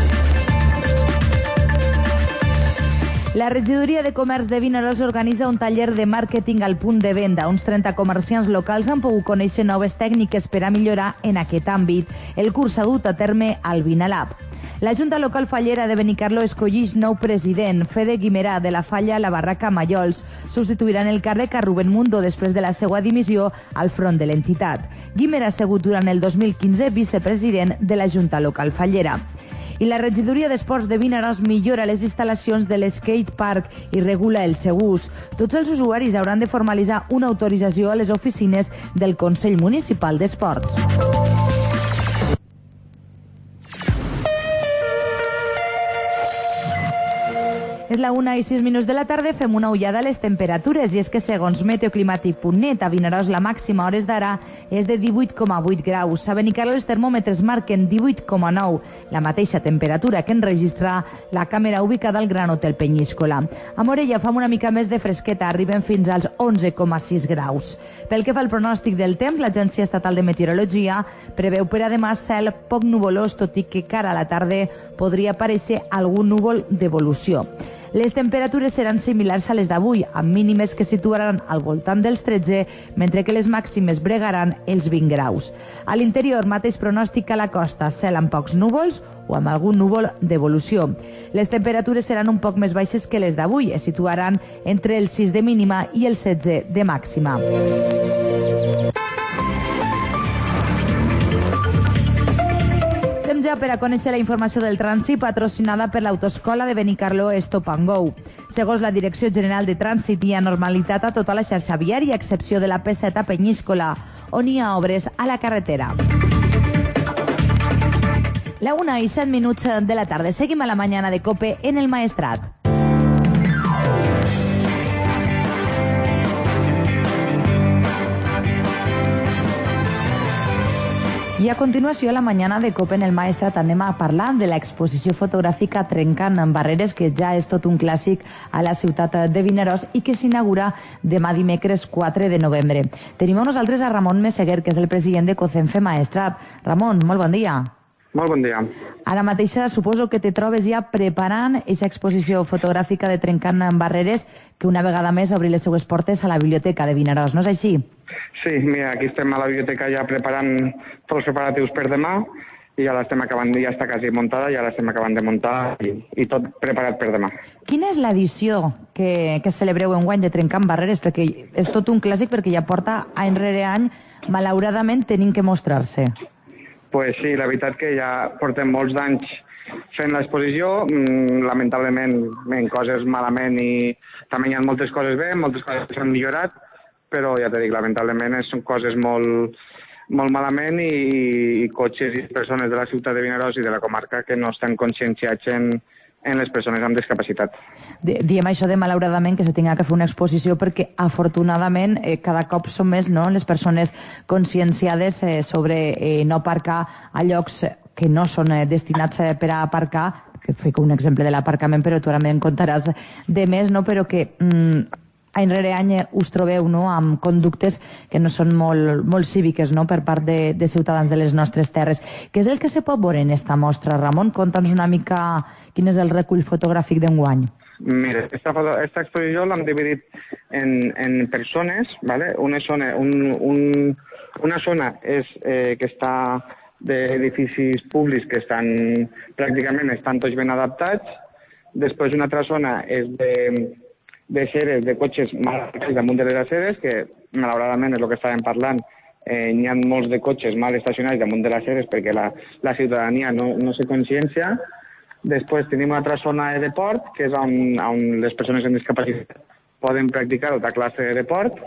La regidoria de comerç de Vinaròs organitza un taller de màrqueting al punt de venda. Uns trenta comerciants locals han pogut conèixer noves tècniques per a millorar en aquest àmbit. El curs s'ha dut a terme al Vinalab. La Junta Local Fallera de Benicarló escollix nou president. Fede Guimerà, de la Falla La Barraca Mallols, substituiran el càrrec a Rubén Mundo després de la seva dimissió al front de l'entitat. Guimerà ha sigut durant el dos mil quinze vicepresident de la Junta Local Fallera. I la regidoria d'Esports de Vinaròs millora les instal·lacions de l'skate park i regula el seu ús. Tots els usuaris hauran de formalitzar una autorització a les oficines del Consell Municipal d'Esports. És la una i sis minuts de la tarda, fem una ullada a les temperatures, i és que segons meteoclimàtic punt net a Vinaròs la màxima a hores d'ara és de divuit coma vuit graus. A Benicarló els termòmetres marquen divuit coma nou, la mateixa temperatura que enregistra la càmera ubicada al Gran Hotel Peñíscola. A Morella fa una mica més de fresqueta, arriben fins als onze coma sis graus. Pel que fa al pronòstic del temps, l'Agència Estatal de Meteorologia preveu per a demà cel poc nuvolós, tot i que cara a la tarda podria aparèixer algun núvol d'evolució. Les temperatures seran similars a les d'avui, amb mínimes que situaran al voltant dels tretze, mentre que les màximes bregaran els vint graus. A l'interior, mateix pronòstic a la costa, cel amb pocs núvols o amb algun núvol d'evolució. Les temperatures seran un poc més baixes que les d'avui, es situaran entre el sis de mínima i el setze de màxima. Ja per a conèixer la informació del trànsit patrocinada per l'autoescola de Benicarló Stop and Go. Segons la Direcció General de Trànsit, hi ha normalitat a tota la xarxa viària, a excepció de la P set a Peñíscola, on hi ha obres a la carretera. La una i set minuts de la tarda. Seguim a la mañana de COPE en el Maestrat. I a continuació, a la mañana de COPE en el Maestrat, anem a parlar de l'exposició fotogràfica Trencant Barreres, que ja és tot un clàssic a la ciutat de Vinaròs i que s'inaugura demà dimecres quatre de novembre. Tenim a nosaltres a Ramon Meseguer, que és el president de COCENFE Maestrat. Ramon, molt bon dia. Molt bon dia. Ara mateix suposo que te trobes ja preparant aquesta exposició fotogràfica de Trencant Barreres, que una vegada més obri les seues portes a la Biblioteca de Vinaròs, no és així? Sí, mira, aquí estem a la biblioteca ja preparant tots els preparatius per demà i ja l'estem acabant, ja està quasi muntada, ja l'estem acabant de muntar i, i tot preparat per demà. Quina és l'edició que, que celebreu enguany de Trencant Barreres? Perquè és tot un clàssic, perquè ja porta any rere any, malauradament, tenint que mostrar-se. Pues sí, la veritat que ja portem molts d'anys fent l'exposició, mmm, lamentablement en coses malament i també hi ha moltes coses bé, moltes coses que s'han millorat, però ja t'he dit, lamentablement són coses molt, molt malament i, i cotxes i persones de la ciutat de Vinaròs i de la comarca que no estan conscienciats en, en les persones amb discapacitat. Diem això de malauradament que se tinga que fer una exposició perquè afortunadament eh, cada cop són més, no?, les persones conscienciades eh, sobre eh, no aparcar a llocs que no són eh, destinats eh, per a aparcar, que fico un exemple de l'aparcament, però tu ara me'n contaràs de més, no?, però que mm, any rere any us trobeu, no?, amb conductes que no són molt, molt cíviques, no?, per part de, de ciutadans de les nostres terres. Què és el que se pot veure en esta mostra, Ramon? Conta'ns una mica quin és el recull fotogràfic d'enguany. Mira, esta, esta exposició l'hem dividit en, en persones, ¿vale? Una zona, un, un, una zona és eh, que està d'edificis públics que estan pràcticament estan tots ben adaptats. Després una altra zona és de, de seres, de cotxes mal estacionats damunt de les aceres, que malauradament és el que estàvem parlant. Eh, n'hi ha molts de cotxes mal estacionats damunt de les aceres perquè la, la ciutadania no, no se consciencia. Després tenim una altra zona de deport, que és on, on les persones amb discapacitat poden practicar tota classe de deport.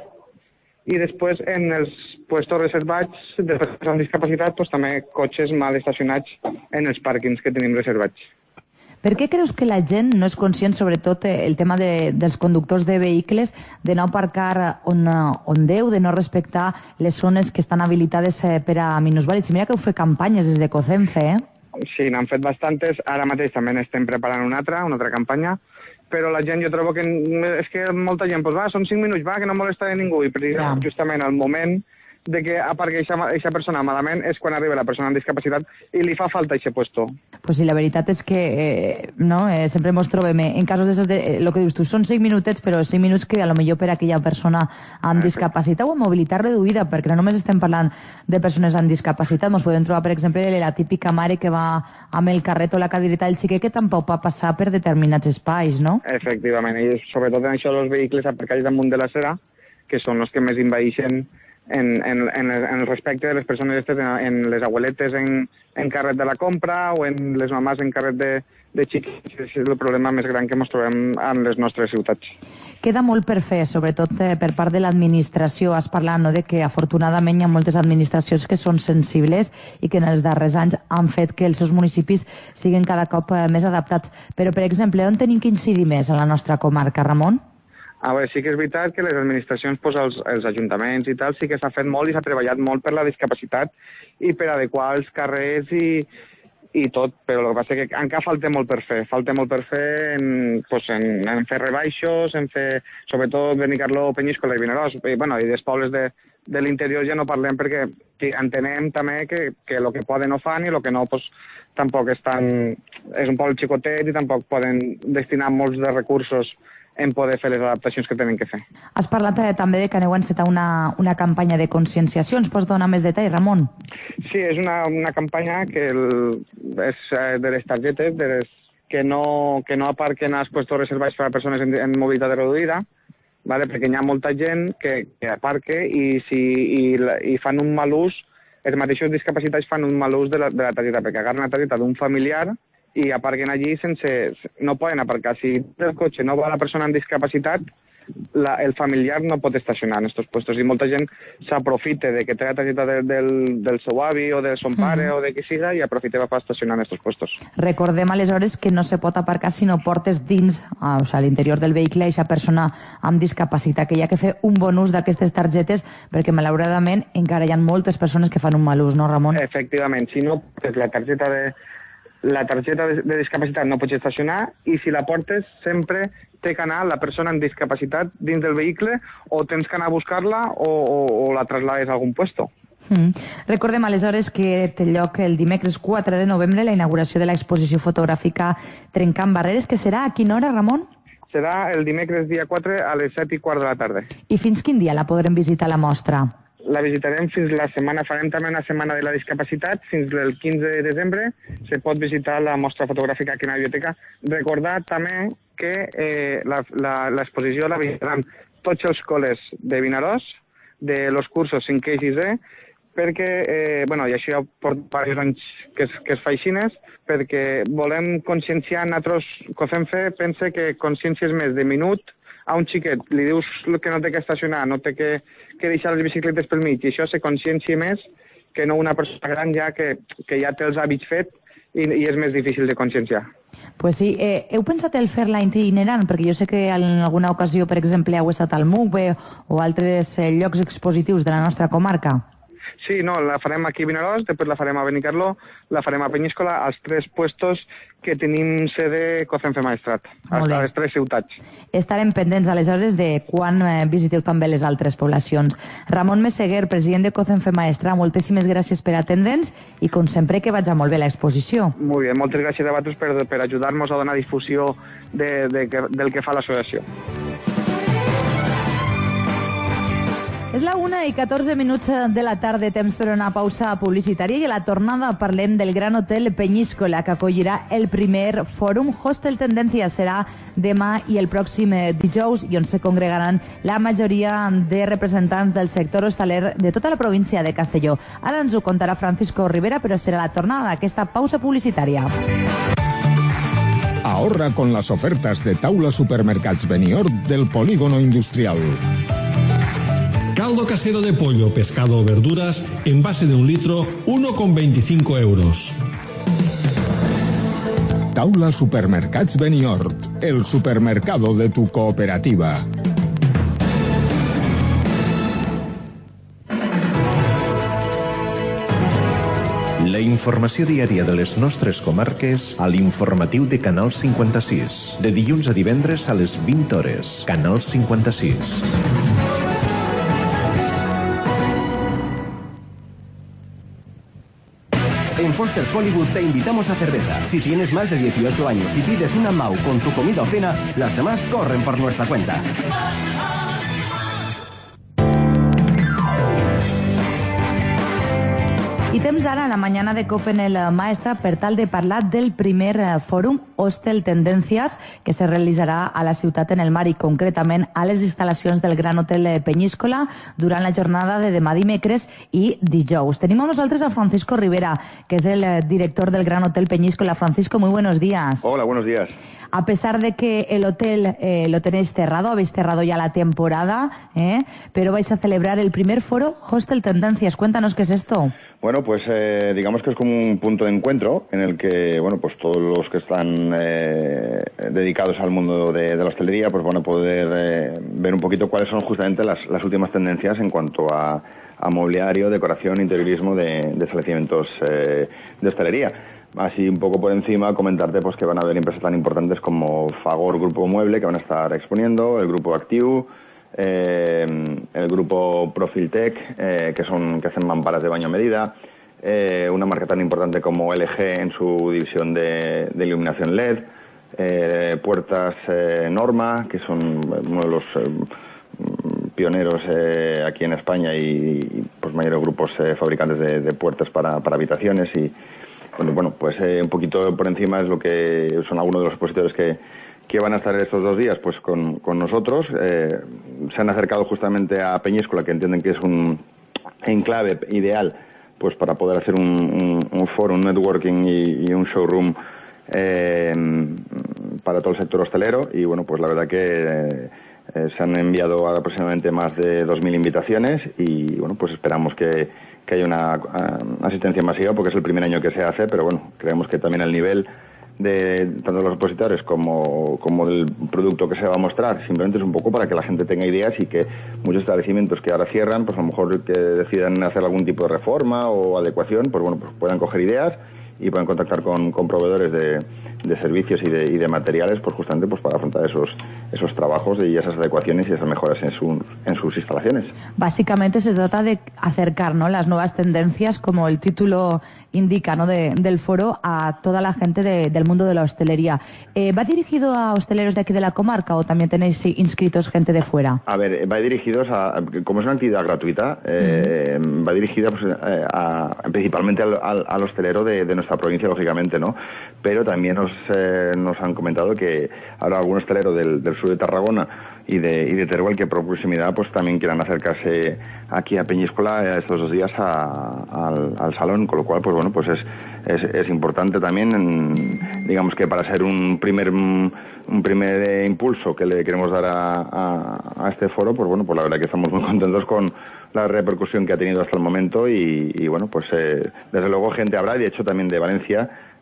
I després, en els puestos reservats de persones amb discapacitat, doncs, també cotxes mal estacionats en els pàrquings que tenim reservats. Per què creus que la gent no és conscient, sobretot el tema de, dels conductors de vehicles, de no aparcar on, on deu, de no respectar les zones que estan habilitades per a minusvàlids? I mira que heu fet campanyes des de COCENFE, eh? Sí, n'han fet bastantes. Ara mateix també n'estem preparant una altra, una altra campanya, però la gent, jo trobo que és que molta gent, doncs va, són cinc minuts, va, que no molestaré ningú, i precisament ja. Justament al moment de que aparca aquesta persona malament és quan arriba la persona amb discapacitat i li fa falta aquest puesto. Pues sí, la veritat és que eh, no, eh, sempre ens trobem en casos d'això, de, eh, el que dius tu, són cinc minutets, però cinc minuts que a lo millor per a aquella persona amb ah, discapacitat o amb mobilitat reduïda, perquè no només estem parlant de persones amb discapacitat, ens podem trobar, per exemple, la típica mare que va amb el carret o la cadireta del xiquet que tampoc va passar per determinats espais, no? Efectivament, i sobretot en això els vehicles aparcats damunt de l'acera, que són els que més envaeixen En, en, en, en el respecte de les persones estes, en, en les abueletes en, en carret de la compra o en les mamàs en carret de, de xiquets. És el problema més gran que ens trobem en les nostres ciutats. Queda molt per fer, sobretot eh, per part de l'administració. Has parlat, no?, de que afortunadament hi ha moltes administracions que són sensibles i que en els darrers anys han fet que els seus municipis siguin cada cop eh, més adaptats. Però, per exemple, on tenim que incidir més a la nostra comarca, Ramon? A veure, sí que és veritat que les administracions, doncs, els, els ajuntaments i tal, sí que s'ha fet molt i s'ha treballat molt per la discapacitat i per adequar els carrers i, i tot, però el que passa és que encara falta molt per fer. Falta molt per fer en, doncs, en, en fer rebaixos, en fer, sobretot, Benicarló, Penyíscola i Vinaròs, i, bueno, i dels pobles de, de l'interior ja no parlem perquè entenem també que, que el que poden no fan i el que no, doncs, tampoc és tan... És un poble xicotet i tampoc poden destinar molts de recursos en poder fer les adaptacions que tenen que fer. Has parlat eh, també de que aneu a encetar una, una campanya de conscienciació. Ens pots donar més detall, Ramon? Sí, és una, una campanya que el, és eh, de les targetes de les, que, no, que no aparquen als puestos reservats per a persones en, en mobilitat reduïda, vale? Perquè hi ha molta gent que, que aparque i, si, i, i fan un mal ús, els mateixos discapacitats fan un mal ús de la, de la targeta, perquè agarren la targeta d'un familiar i aparquen allí sense... no poden aparcar. Si el cotxe no va a la persona amb discapacitat, la, el familiar no pot estacionar en aquests puestos. I molta gent s'aprofita de que té la targeta de, del, del seu avi o del son pare mm. o de qui siga i aprofita per estacionar en aquests puestos. Recordem aleshores que no se pot aparcar si no portes dins, o sigui, a l'interior del vehicle, aquesta persona amb discapacitat, que hi ha que fer un bon ús d'aquestes targetes perquè malauradament encara hi ha moltes persones que fan un mal ús, no, Ramon? Efectivament, si no portes la targeta de la targeta de, de discapacitat no pots estacionar i si la portes sempre té que anar la persona amb discapacitat dins del vehicle o tens que anar a buscar-la o, o, o la traslades a algun puesto. Mm. Recordem aleshores que té lloc el dimecres quatre de novembre la inauguració de l'exposició fotogràfica Trencant Barreres, que serà a quina hora, Ramon? Serà el dimecres dia quatre a les set i quart de la tarda. I fins quin dia la podrem visitar la mostra? La visitarem fins la setmana, farem també una setmana de la discapacitat, fins el quinze de desembre se pot visitar la mostra fotogràfica aquí a la biblioteca. Recordar també que eh, l'exposició la visitaran tots els col·les de Vinaròs, de los cursos cinquè i sisè, perquè, eh, bueno, i això ja porta diversos anys que es, que es fa aixines, perquè volem conscienciar, nosaltres, COCENFE, pense que consciència és més de minut, a un xiquet li dius que no té que estacionar, no té que, que deixar les bicicletes pel mig, i això se consciència més que no una persona gran ja que, que ja té els hàbits fets i, i és més difícil de conscienciar. Pues sí, eh, heu pensat el fer-la itinerant? Perquè jo sé que en alguna ocasió, per exemple, heu estat al M U B o altres eh, llocs expositius de la nostra comarca. Sí, no, la farem aquí a Vinaròs, després la farem a Benicarló, la farem a Penyíscola, als tres puestos que tenim sede Cocenfe Maestrat, a les tres ciutats. Estarem pendents, aleshores, de quan eh, visiteu també les altres poblacions. Ramon Meseguer, president de Cocenfe Maestrat, moltíssimes gràcies per atendre'ns i, com sempre, que vagi molt bé l'exposició. Molt bé, moltes gràcies a vosaltres per, per ajudar-nos a donar difusió de, de, de, del que fa l'associació. És la una i catorze minuts de la tarda, temps per una pausa publicitària, i a la tornada parlem del Gran Hotel Penyíscola, que acollirà el primer fòrum Hostel Tendència. Serà demà i el pròxim dijous, i on se congregaran la majoria de representants del sector hostaler de tota la província de Castelló. Ara ens ho contarà Francisco Rivera, però serà la tornada d'aquesta pausa publicitària. Ahorra con las ofertas de Taula Supermercats Benihord del Polígono Industrial. Caldo casero de pollo, pescado o verduras, envase de un litro, uno con veinticinco euros. Taula Supermercats Benihord, el supermercado de tu cooperativa. La informació diària de les nostres comarques a l'informatiu de Canal cinquanta-sis. De dilluns a divendres a les vint hores. Canal cinquanta-sis. En Foster's Hollywood te invitamos a cerveza. Si tienes más de dieciocho años y pides una M A U con tu comida o cena, las demás corren por nuestra cuenta. I temps ara a la mañana de COPE en el Maestra per tal de parlar del primer fòrum Hostel Tendències que se realitzarà a la ciutat en el mar i concretament a les instal·lacions del Gran Hotel Penyíscola durant la jornada de demà dimecres i dijous. Tenim a nosaltres a Francisco Rivera, que es el director del Gran Hotel Penyíscola. Francisco, muy buenos días. Hola, buenos días. A pesar de que el hotel eh, lo tenéis cerrado, habéis cerrado ya la temporada, ¿eh? pero vais a celebrar el primer foro Hostel Tendencias. Cuéntanos qué es esto. Bueno, pues eh, digamos que es como un punto de encuentro en el que, bueno, pues todos los que están eh, dedicados al mundo de, de la hostelería, pues van a poder eh, ver un poquito cuáles son justamente las, las últimas tendencias en cuanto a, a mobiliario, decoración, interiorismo de, de establecimientos eh, de hostelería. Así un poco por encima comentarte pues que van a haber empresas tan importantes como Fagor Grupo Mueble, que van a estar exponiendo, el Grupo Actiu, eh, el Grupo Profiltec, eh, que son que hacen mamparas de baño a medida, eh, una marca tan importante como L G en su división de, de iluminación L E D, eh, Puertas eh, Norma, que son uno de los eh, pioneros eh, aquí en España y, y pues mayores grupos eh, fabricantes de, de puertas para, para habitaciones. Y Bueno, bueno, pues eh, un poquito por encima es lo que son algunos de los expositores que, que van a estar estos dos días pues con, con nosotros. Eh, se han acercado justamente a Peñíscola, que entienden que es un enclave ideal pues para poder hacer un, un, un foro, un networking y, y un showroom eh, para todo el sector hostelero. Y bueno, pues la verdad que eh, eh, se han enviado aproximadamente más de dos mil invitaciones y bueno, pues esperamos que que haya una uh, asistencia masiva porque es el primer año que se hace, pero bueno, creemos que también el nivel de tanto de los expositores como, como del producto que se va a mostrar simplemente es un poco para que la gente tenga ideas y que muchos establecimientos que ahora cierran, pues a lo mejor que decidan hacer algún tipo de reforma o adecuación, pues bueno, pues puedan coger ideas y pueden contactar con, con proveedores de, de servicios y de, y de materiales, pues justamente pues para afrontar esos esos trabajos y esas adecuaciones y esas mejoras en, su, en sus instalaciones. Básicamente se trata de acercar, ¿no?, las nuevas tendencias, como el título indica, ¿no?, de, del foro, a toda la gente de, del mundo de la hostelería. Eh, ¿Va dirigido a hosteleros de aquí de la comarca o también tenéis inscritos gente de fuera? A ver, va dirigidos a, como es una actividad gratuita, eh, mm. va dirigida pues, a, a, principalmente al, al, al hostelero de, de nuestra provincia, lógicamente, ¿no? Pero también nos, eh, nos han comentado que habrá algún hostelero del, del sur de Tarragona y de, y de Teruel que por proximidad pues también quieran acercarse aquí a Peñíscola estos dos días a, al, al salón, con lo cual pues bueno, pues es, es, es importante también, en, digamos que para ser un primer un primer impulso que le queremos dar a, a, a este foro, pues bueno, pues la verdad que estamos muy contentos con la repercusión que ha tenido hasta el momento y, y bueno, pues eh, desde luego gente habrá, de hecho también de Valencia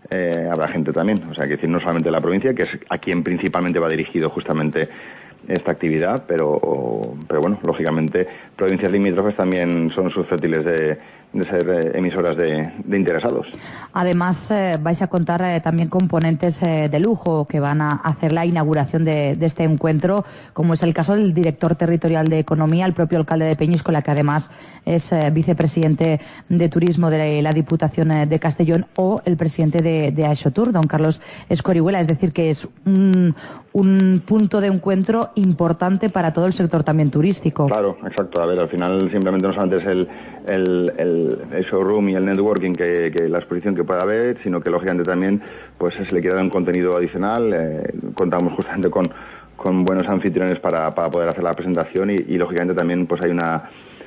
eh, habrá gente también. O sea, que decir, no solamente la provincia, que es a quien principalmente va dirigido justamente esta actividad, pero, pero bueno, lógicamente provincias limítrofes también son susceptibles de, de ser eh, emisoras de, de interesados. Además, eh, vais a contar eh, también con ponentes eh, de lujo que van a hacer la inauguración de, de este encuentro, como es el caso del director territorial de Economía, el propio alcalde de Peñíscola, que además es eh, vicepresidente de Turismo de la Diputación eh, de Castellón, o el presidente de, de Aixotur, don Carlos Escorihuela. Es decir, que es un, un punto de encuentro importante para todo el sector también turístico. Claro, exacto. A ver, al final simplemente no solamente es el, el, el, el showroom y el networking que, que la exposición que pueda haber, sino que lógicamente también pues se le quiere dar un contenido adicional. Eh, contamos justamente con, con buenos anfitriones para, para poder hacer la presentación y, y lógicamente también pues hay una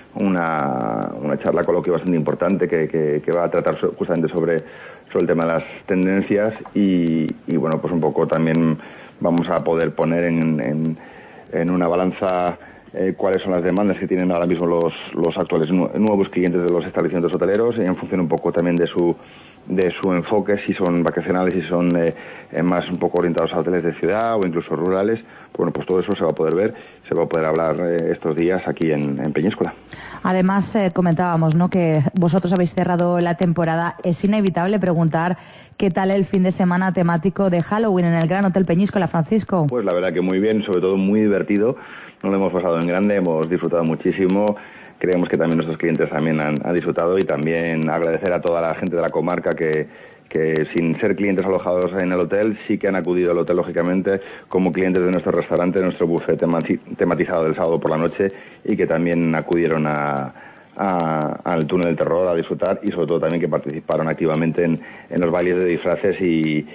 una, una charla coloquio bastante importante que, que, que va a tratar justamente sobre, sobre el tema de las tendencias y, y bueno, pues un poco también vamos a poder poner en, en, en una balanza eh, cuáles son las demandas que tienen ahora mismo los, los actuales nu nuevos clientes de los establecimientos hoteleros y en función un poco también de su de su enfoque, si son vacacionales, si son eh, más un poco orientados a hoteles de ciudad o incluso rurales. Bueno, pues todo eso se va a poder ver, se va a poder hablar eh, estos días aquí en, en Peñíscola. Además, eh, comentábamos, ¿no?, que vosotros habéis cerrado la temporada. Es inevitable preguntar qué tal el fin de semana temático de Halloween en el Gran Hotel Peñíscola, Francisco. Pues la verdad que muy bien, sobre todo muy divertido. Nos lo hemos pasado en grande, hemos disfrutado muchísimo. Creemos que también nuestros clientes también han, han disfrutado y también agradecer a toda la gente de la comarca que, que sin ser clientes alojados en el hotel sí que han acudido al hotel lógicamente como clientes de nuestro restaurante, de nuestro buffet tematizado del sábado por la noche y que también acudieron a, a, al túnel del terror a disfrutar y sobre todo también que participaron activamente en, en los bailes de disfraces y,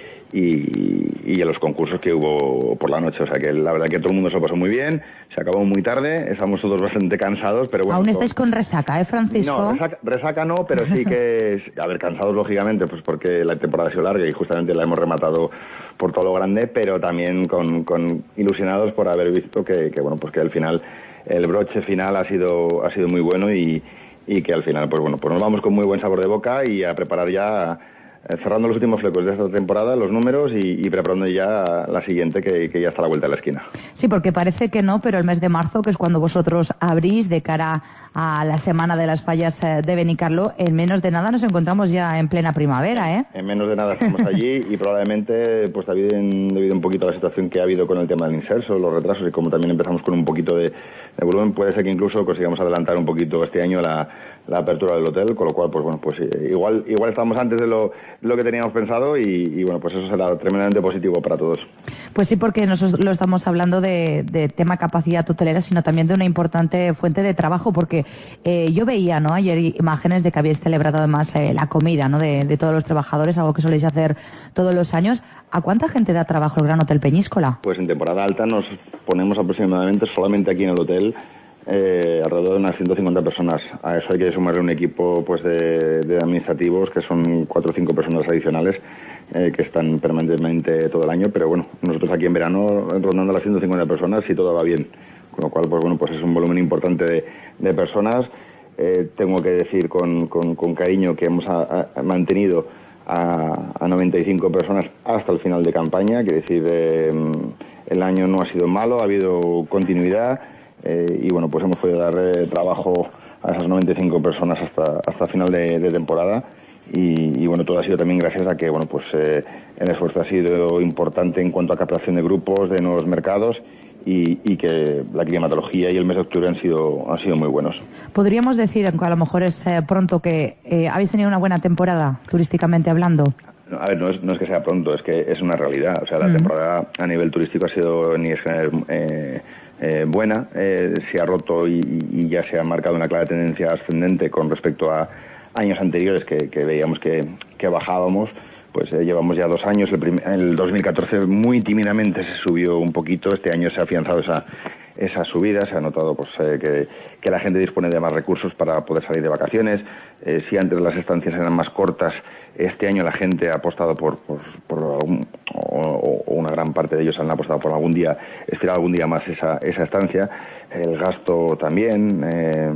y, y en los concursos que hubo por la noche. O sea que la verdad que todo el mundo se lo pasó muy bien, se acabó muy tarde, estamos todos bastante cansados, pero bueno. Aún estáis con resaca, ¿eh, Francisco? No, resaca, resaca no, pero sí que, a ver, cansados lógicamente, pues porque la temporada ha sido larga y justamente la hemos rematado por todo lo grande, pero también con, con ilusionados por haber visto que, que, bueno, pues que al final el broche final ha sido, ha sido muy bueno y, y que al final, pues bueno, pues nos vamos con muy buen sabor de boca y a preparar ya, cerrando los últimos flecos de esta temporada, los números y, y preparando ya la siguiente que, que ya está a la vuelta de la esquina. Sí, porque parece que no, pero el mes de marzo, que es cuando vosotros abrís de cara a la Semana de las Fallas de Benicarló, en menos de nada nos encontramos ya en plena primavera, ¿eh? En menos de nada estamos allí y probablemente, pues debido, debido un poquito a la situación que ha habido con el tema del inserso, los retrasos y como también empezamos con un poquito de, de volumen, puede ser que incluso consigamos adelantar un poquito este año la, la apertura del hotel, con lo cual, pues bueno, pues igual igual estamos antes de lo, lo que teníamos pensado y, y bueno, pues eso será tremendamente positivo para todos. Pues sí, porque nosotros lo estamos hablando de, de tema capacidad hotelera, sino también de una importante fuente de trabajo, porque eh, yo veía, ¿no?, ayer imágenes de que habíais celebrado además eh, la comida, ¿no?, de, de todos los trabajadores, algo que soléis hacer todos los años. ¿A cuánta gente da trabajo el Gran Hotel Peñíscola? Pues en temporada alta nos ponemos aproximadamente solamente aquí en el hotel Eh, alrededor de unas ciento cincuenta personas. A eso hay que sumarle un equipo pues de, de administrativos que son cuatro o cinco personas adicionales eh, que están permanentemente todo el año, pero bueno, nosotros aquí en verano rondando las ciento cincuenta personas y todo va bien, con lo cual pues bueno, pues es un volumen importante de, de personas. Eh, tengo que decir con, con, con cariño que hemos a, a mantenido a, a noventa y cinco personas hasta el final de campaña, quiere decir eh, el año no ha sido malo, ha habido continuidad. Eh, y bueno, pues hemos podido dar eh, trabajo a esas noventa y cinco personas hasta hasta final de, de temporada y, y bueno, todo ha sido también gracias a que bueno, pues eh, el esfuerzo ha sido importante en cuanto a captación de grupos, de nuevos mercados y, y que la climatología y el mes de octubre han sido han sido muy buenos. Podríamos decir, aunque a lo mejor es eh, pronto, que eh, habéis tenido una buena temporada turísticamente hablando. A ver, no es, no es que sea pronto, es que es una realidad. O sea, la mm. temporada a nivel turístico ha sido ni eh, eh, buena, eh, se ha roto y, y ya se ha marcado una clara tendencia ascendente con respecto a años anteriores que, que veíamos que, que bajábamos. Pues eh, llevamos ya dos años, el, primer, el dos mil catorce muy tímidamente se subió un poquito, este año se ha afianzado esa esa subida, se ha notado pues eh, que, que la gente dispone de más recursos para poder salir de vacaciones. Eh, si antes las estancias eran más cortas, este año la gente ha apostado por, por, por algún, o, o una gran parte de ellos han apostado por algún día, estirar algún día más esa, esa estancia. El gasto también, eh,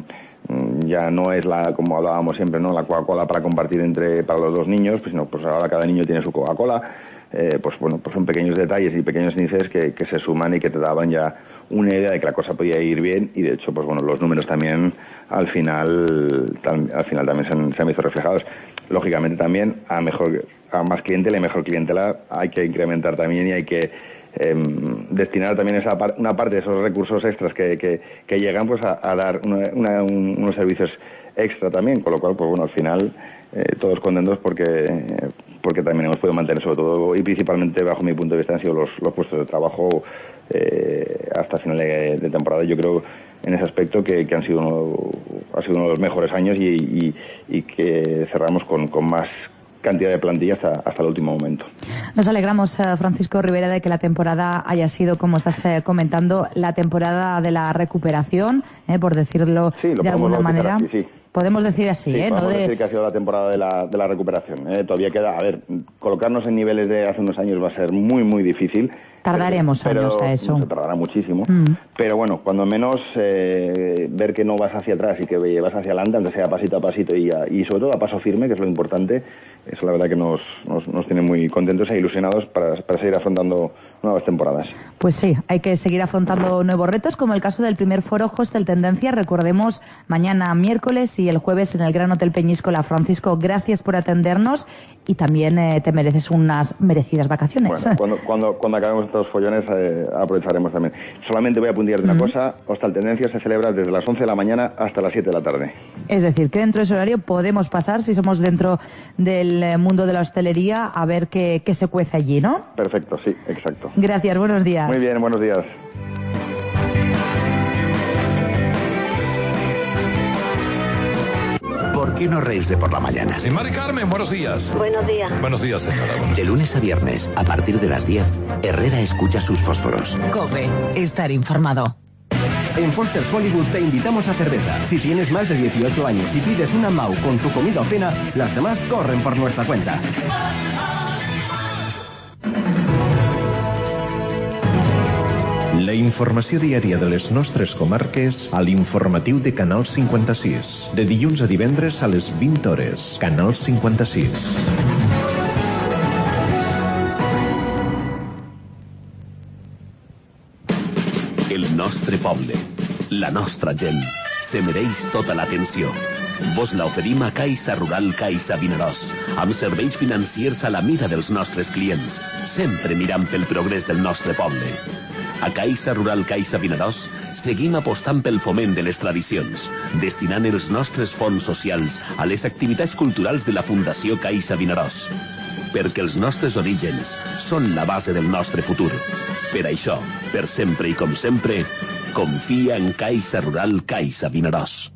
ya no es la, como hablábamos siempre, ¿no?, la Coca-Cola para compartir entre para los dos niños, pues sino pues ahora cada niño tiene su Coca-Cola. Eh, pues bueno, pues son pequeños detalles y pequeños índices que, que se suman y que te daban ya una idea de que la cosa podía ir bien, y de hecho, pues bueno, los números también al final tam, al final también se han, se han visto reflejados. Lógicamente también a mejor a más clientela y mejor clientela hay que incrementar también, y hay que eh, destinar también esa par, una parte de esos recursos extras que, que, que llegan pues a, a dar una, una, un, unos servicios extra también, con lo cual pues bueno, al final eh, todos contentos porque eh, porque también hemos podido mantener, sobre todo y principalmente bajo mi punto de vista, han sido los, los puestos de trabajo eh, hasta final de, de temporada. Yo creo en ese aspecto que, que han sido uno, ha sido uno de los mejores años, y, y, y que cerramos con, con más cantidad de plantilla hasta, hasta el último momento. Nos alegramos, Francisco Rivera, de que la temporada haya sido, como estás eh, comentando, la temporada de la recuperación, eh, por decirlo sí, lo de alguna manera. Así, sí. Podemos decir así, sí, ¿eh? Podemos ¿no? De... decir que ha sido la temporada de la, de la recuperación. ¿eh? Todavía queda, a ver, colocarnos en niveles de hace unos años va a ser muy, muy difícil. Tardaremos pero, años pero a eso. Se tardará muchísimo. Mm. Pero bueno, cuando menos eh, ver que no vas hacia atrás y que vas hacia adelante, aunque sea pasito a pasito y, a, y sobre todo a paso firme, que es lo importante, eso la verdad que nos, nos, nos tiene muy contentos e ilusionados para, para seguir afrontando nuevas temporadas. Pues sí, hay que seguir afrontando nuevos retos, como el caso del primer foro Hostel Tendencia. Recordemos, mañana miércoles y el jueves en el Gran Hotel Peñíscola. Francisco, gracias por atendernos, y también eh, te mereces unas merecidas vacaciones. Bueno, cuando, cuando, cuando acabemos estos follones eh, aprovecharemos también. Solamente voy a apuntar una uh-huh. cosa: Hostal Tendencia se celebra desde las once de la mañana hasta las siete de la tarde. Es decir, que dentro de ese horario podemos pasar, si somos dentro del mundo de la hostelería, a ver qué, qué se cuece allí, ¿no? Perfecto, sí, exacto. Gracias, buenos días. Muy bien, buenos días. ¿Por qué no reís de por la mañana? Sí, Mari Carmen, buenos días. Buenos días. Buenos días, señora. Buenos de lunes a viernes, a partir de las diez, Herrera escucha sus fósforos. COPE, estar informado. En Foster's Hollywood te invitamos a cerveza. Si tienes más de dieciocho años y pides una M A U con tu comida o cena, las demás corren por nuestra cuenta. La informació diària de les nostres comarques a l'informatiu de Canal cinquanta-sis. De dilluns a divendres a les vint hores. Canal cinquanta-sis. El nostre poble, la nostra gent, se mereix tota l'atenció. Vos la oferim a Caixa Rural Caixa Vinaròs, amb serveis financiers a la mida dels nostres clients, sempre mirant pel progrés del nostre poble. A Caixa Rural Caixa Vinaròs seguim apostant pel foment de les tradicions, destinant els nostres fons socials a les activitats culturals de la Fundació Caixa Vinaròs. Perquè els nostres orígens són la base del nostre futur. Per això, per sempre i com sempre, confia en Caixa Rural Caixa Vinaròs.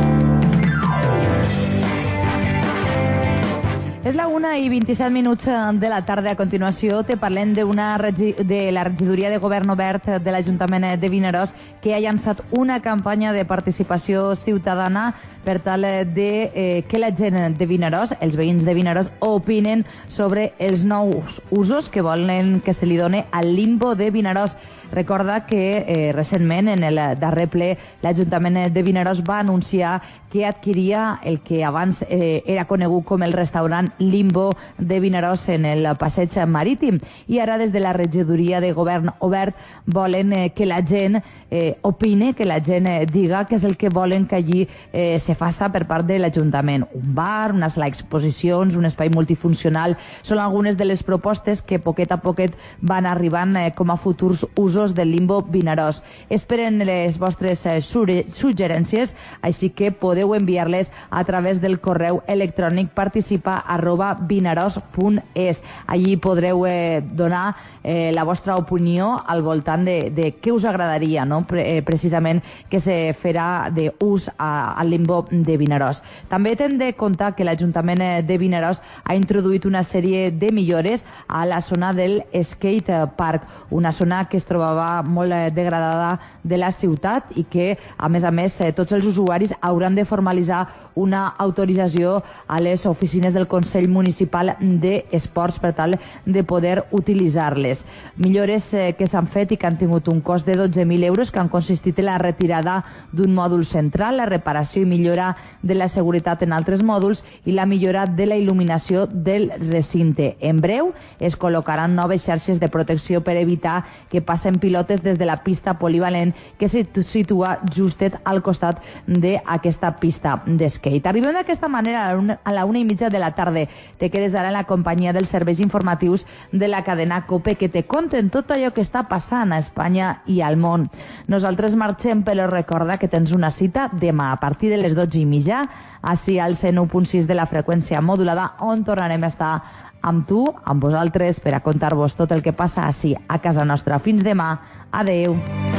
És la una i vint-i-set minuts de la tarda. A continuació te parlem d'una regi de la regidoria de Govern Obert de l'Ajuntament de Vinaròs, que ha llançat una campanya de participació ciutadana per tal de eh, que la gent de Vinaròs, els veïns de Vinaròs, opinen sobre els nous usos que volen que se li doni al limbo de Vinaròs. Recorda que eh, recentment, en el darrer ple, l'Ajuntament de Vinaròs va anunciar que adquiria el que abans eh, era conegut com el restaurant Limbo de Vinaròs en el passeig marítim, i ara des de la regidoria de Govern Obert volen eh, que la gent eh, opine, que la gent eh, diga què és el que volen que allí eh, se faça per part de l'Ajuntament. Un bar, una sala d'exposicions, un espai multifuncional, són algunes de les propostes que poquet a poquet van arribant eh, com a futurs usos del Limbo Vinaròs. Esperen les vostres eh, suggerències, així que podeu enviar-les a través del correu electrònic participar arroba vinaròs punt es. Allí podreu eh, donar eh, la vostra opinió al voltant de, de què us agradaria, no? Pre eh, precisament que se farà d'ús al Limbo de Vinaròs. També hem de comptar que l'Ajuntament de Vinaròs ha introduït una sèrie de millores a la zona del Skate Park, una zona que es troba trobava molt degradada de la ciutat i que, a més a més, tots els usuaris hauran de formalitzar una autorització a les oficines del Consell Municipal d'Esports per tal de poder utilitzar-les. Millores que s'han fet i que han tingut un cost de dotze mil euros que han consistit en la retirada d'un mòdul central, la reparació i millora de la seguretat en altres mòduls i la millora de la il·luminació del recinte. En breu es col·locaran noves xarxes de protecció per evitar que passen pilotes des de la pista polivalent que se situa justet al costat d'aquesta pista d'esquate. Arribem d'aquesta manera a la una i mitja de la tarda. Te quedes ara en la companyia dels serveis informatius de la cadena COPE que te conten tot allò que està passant a Espanya i al món. Nosaltres marxem, però recorda que tens una cita demà a partir de les dotze i mitja així al cent u punt sis de la freqüència modulada, on tornarem a estar amb tu, amb vosaltres, per a contar-vos tot el que passa així a casa nostra. Fins demà. Adeu.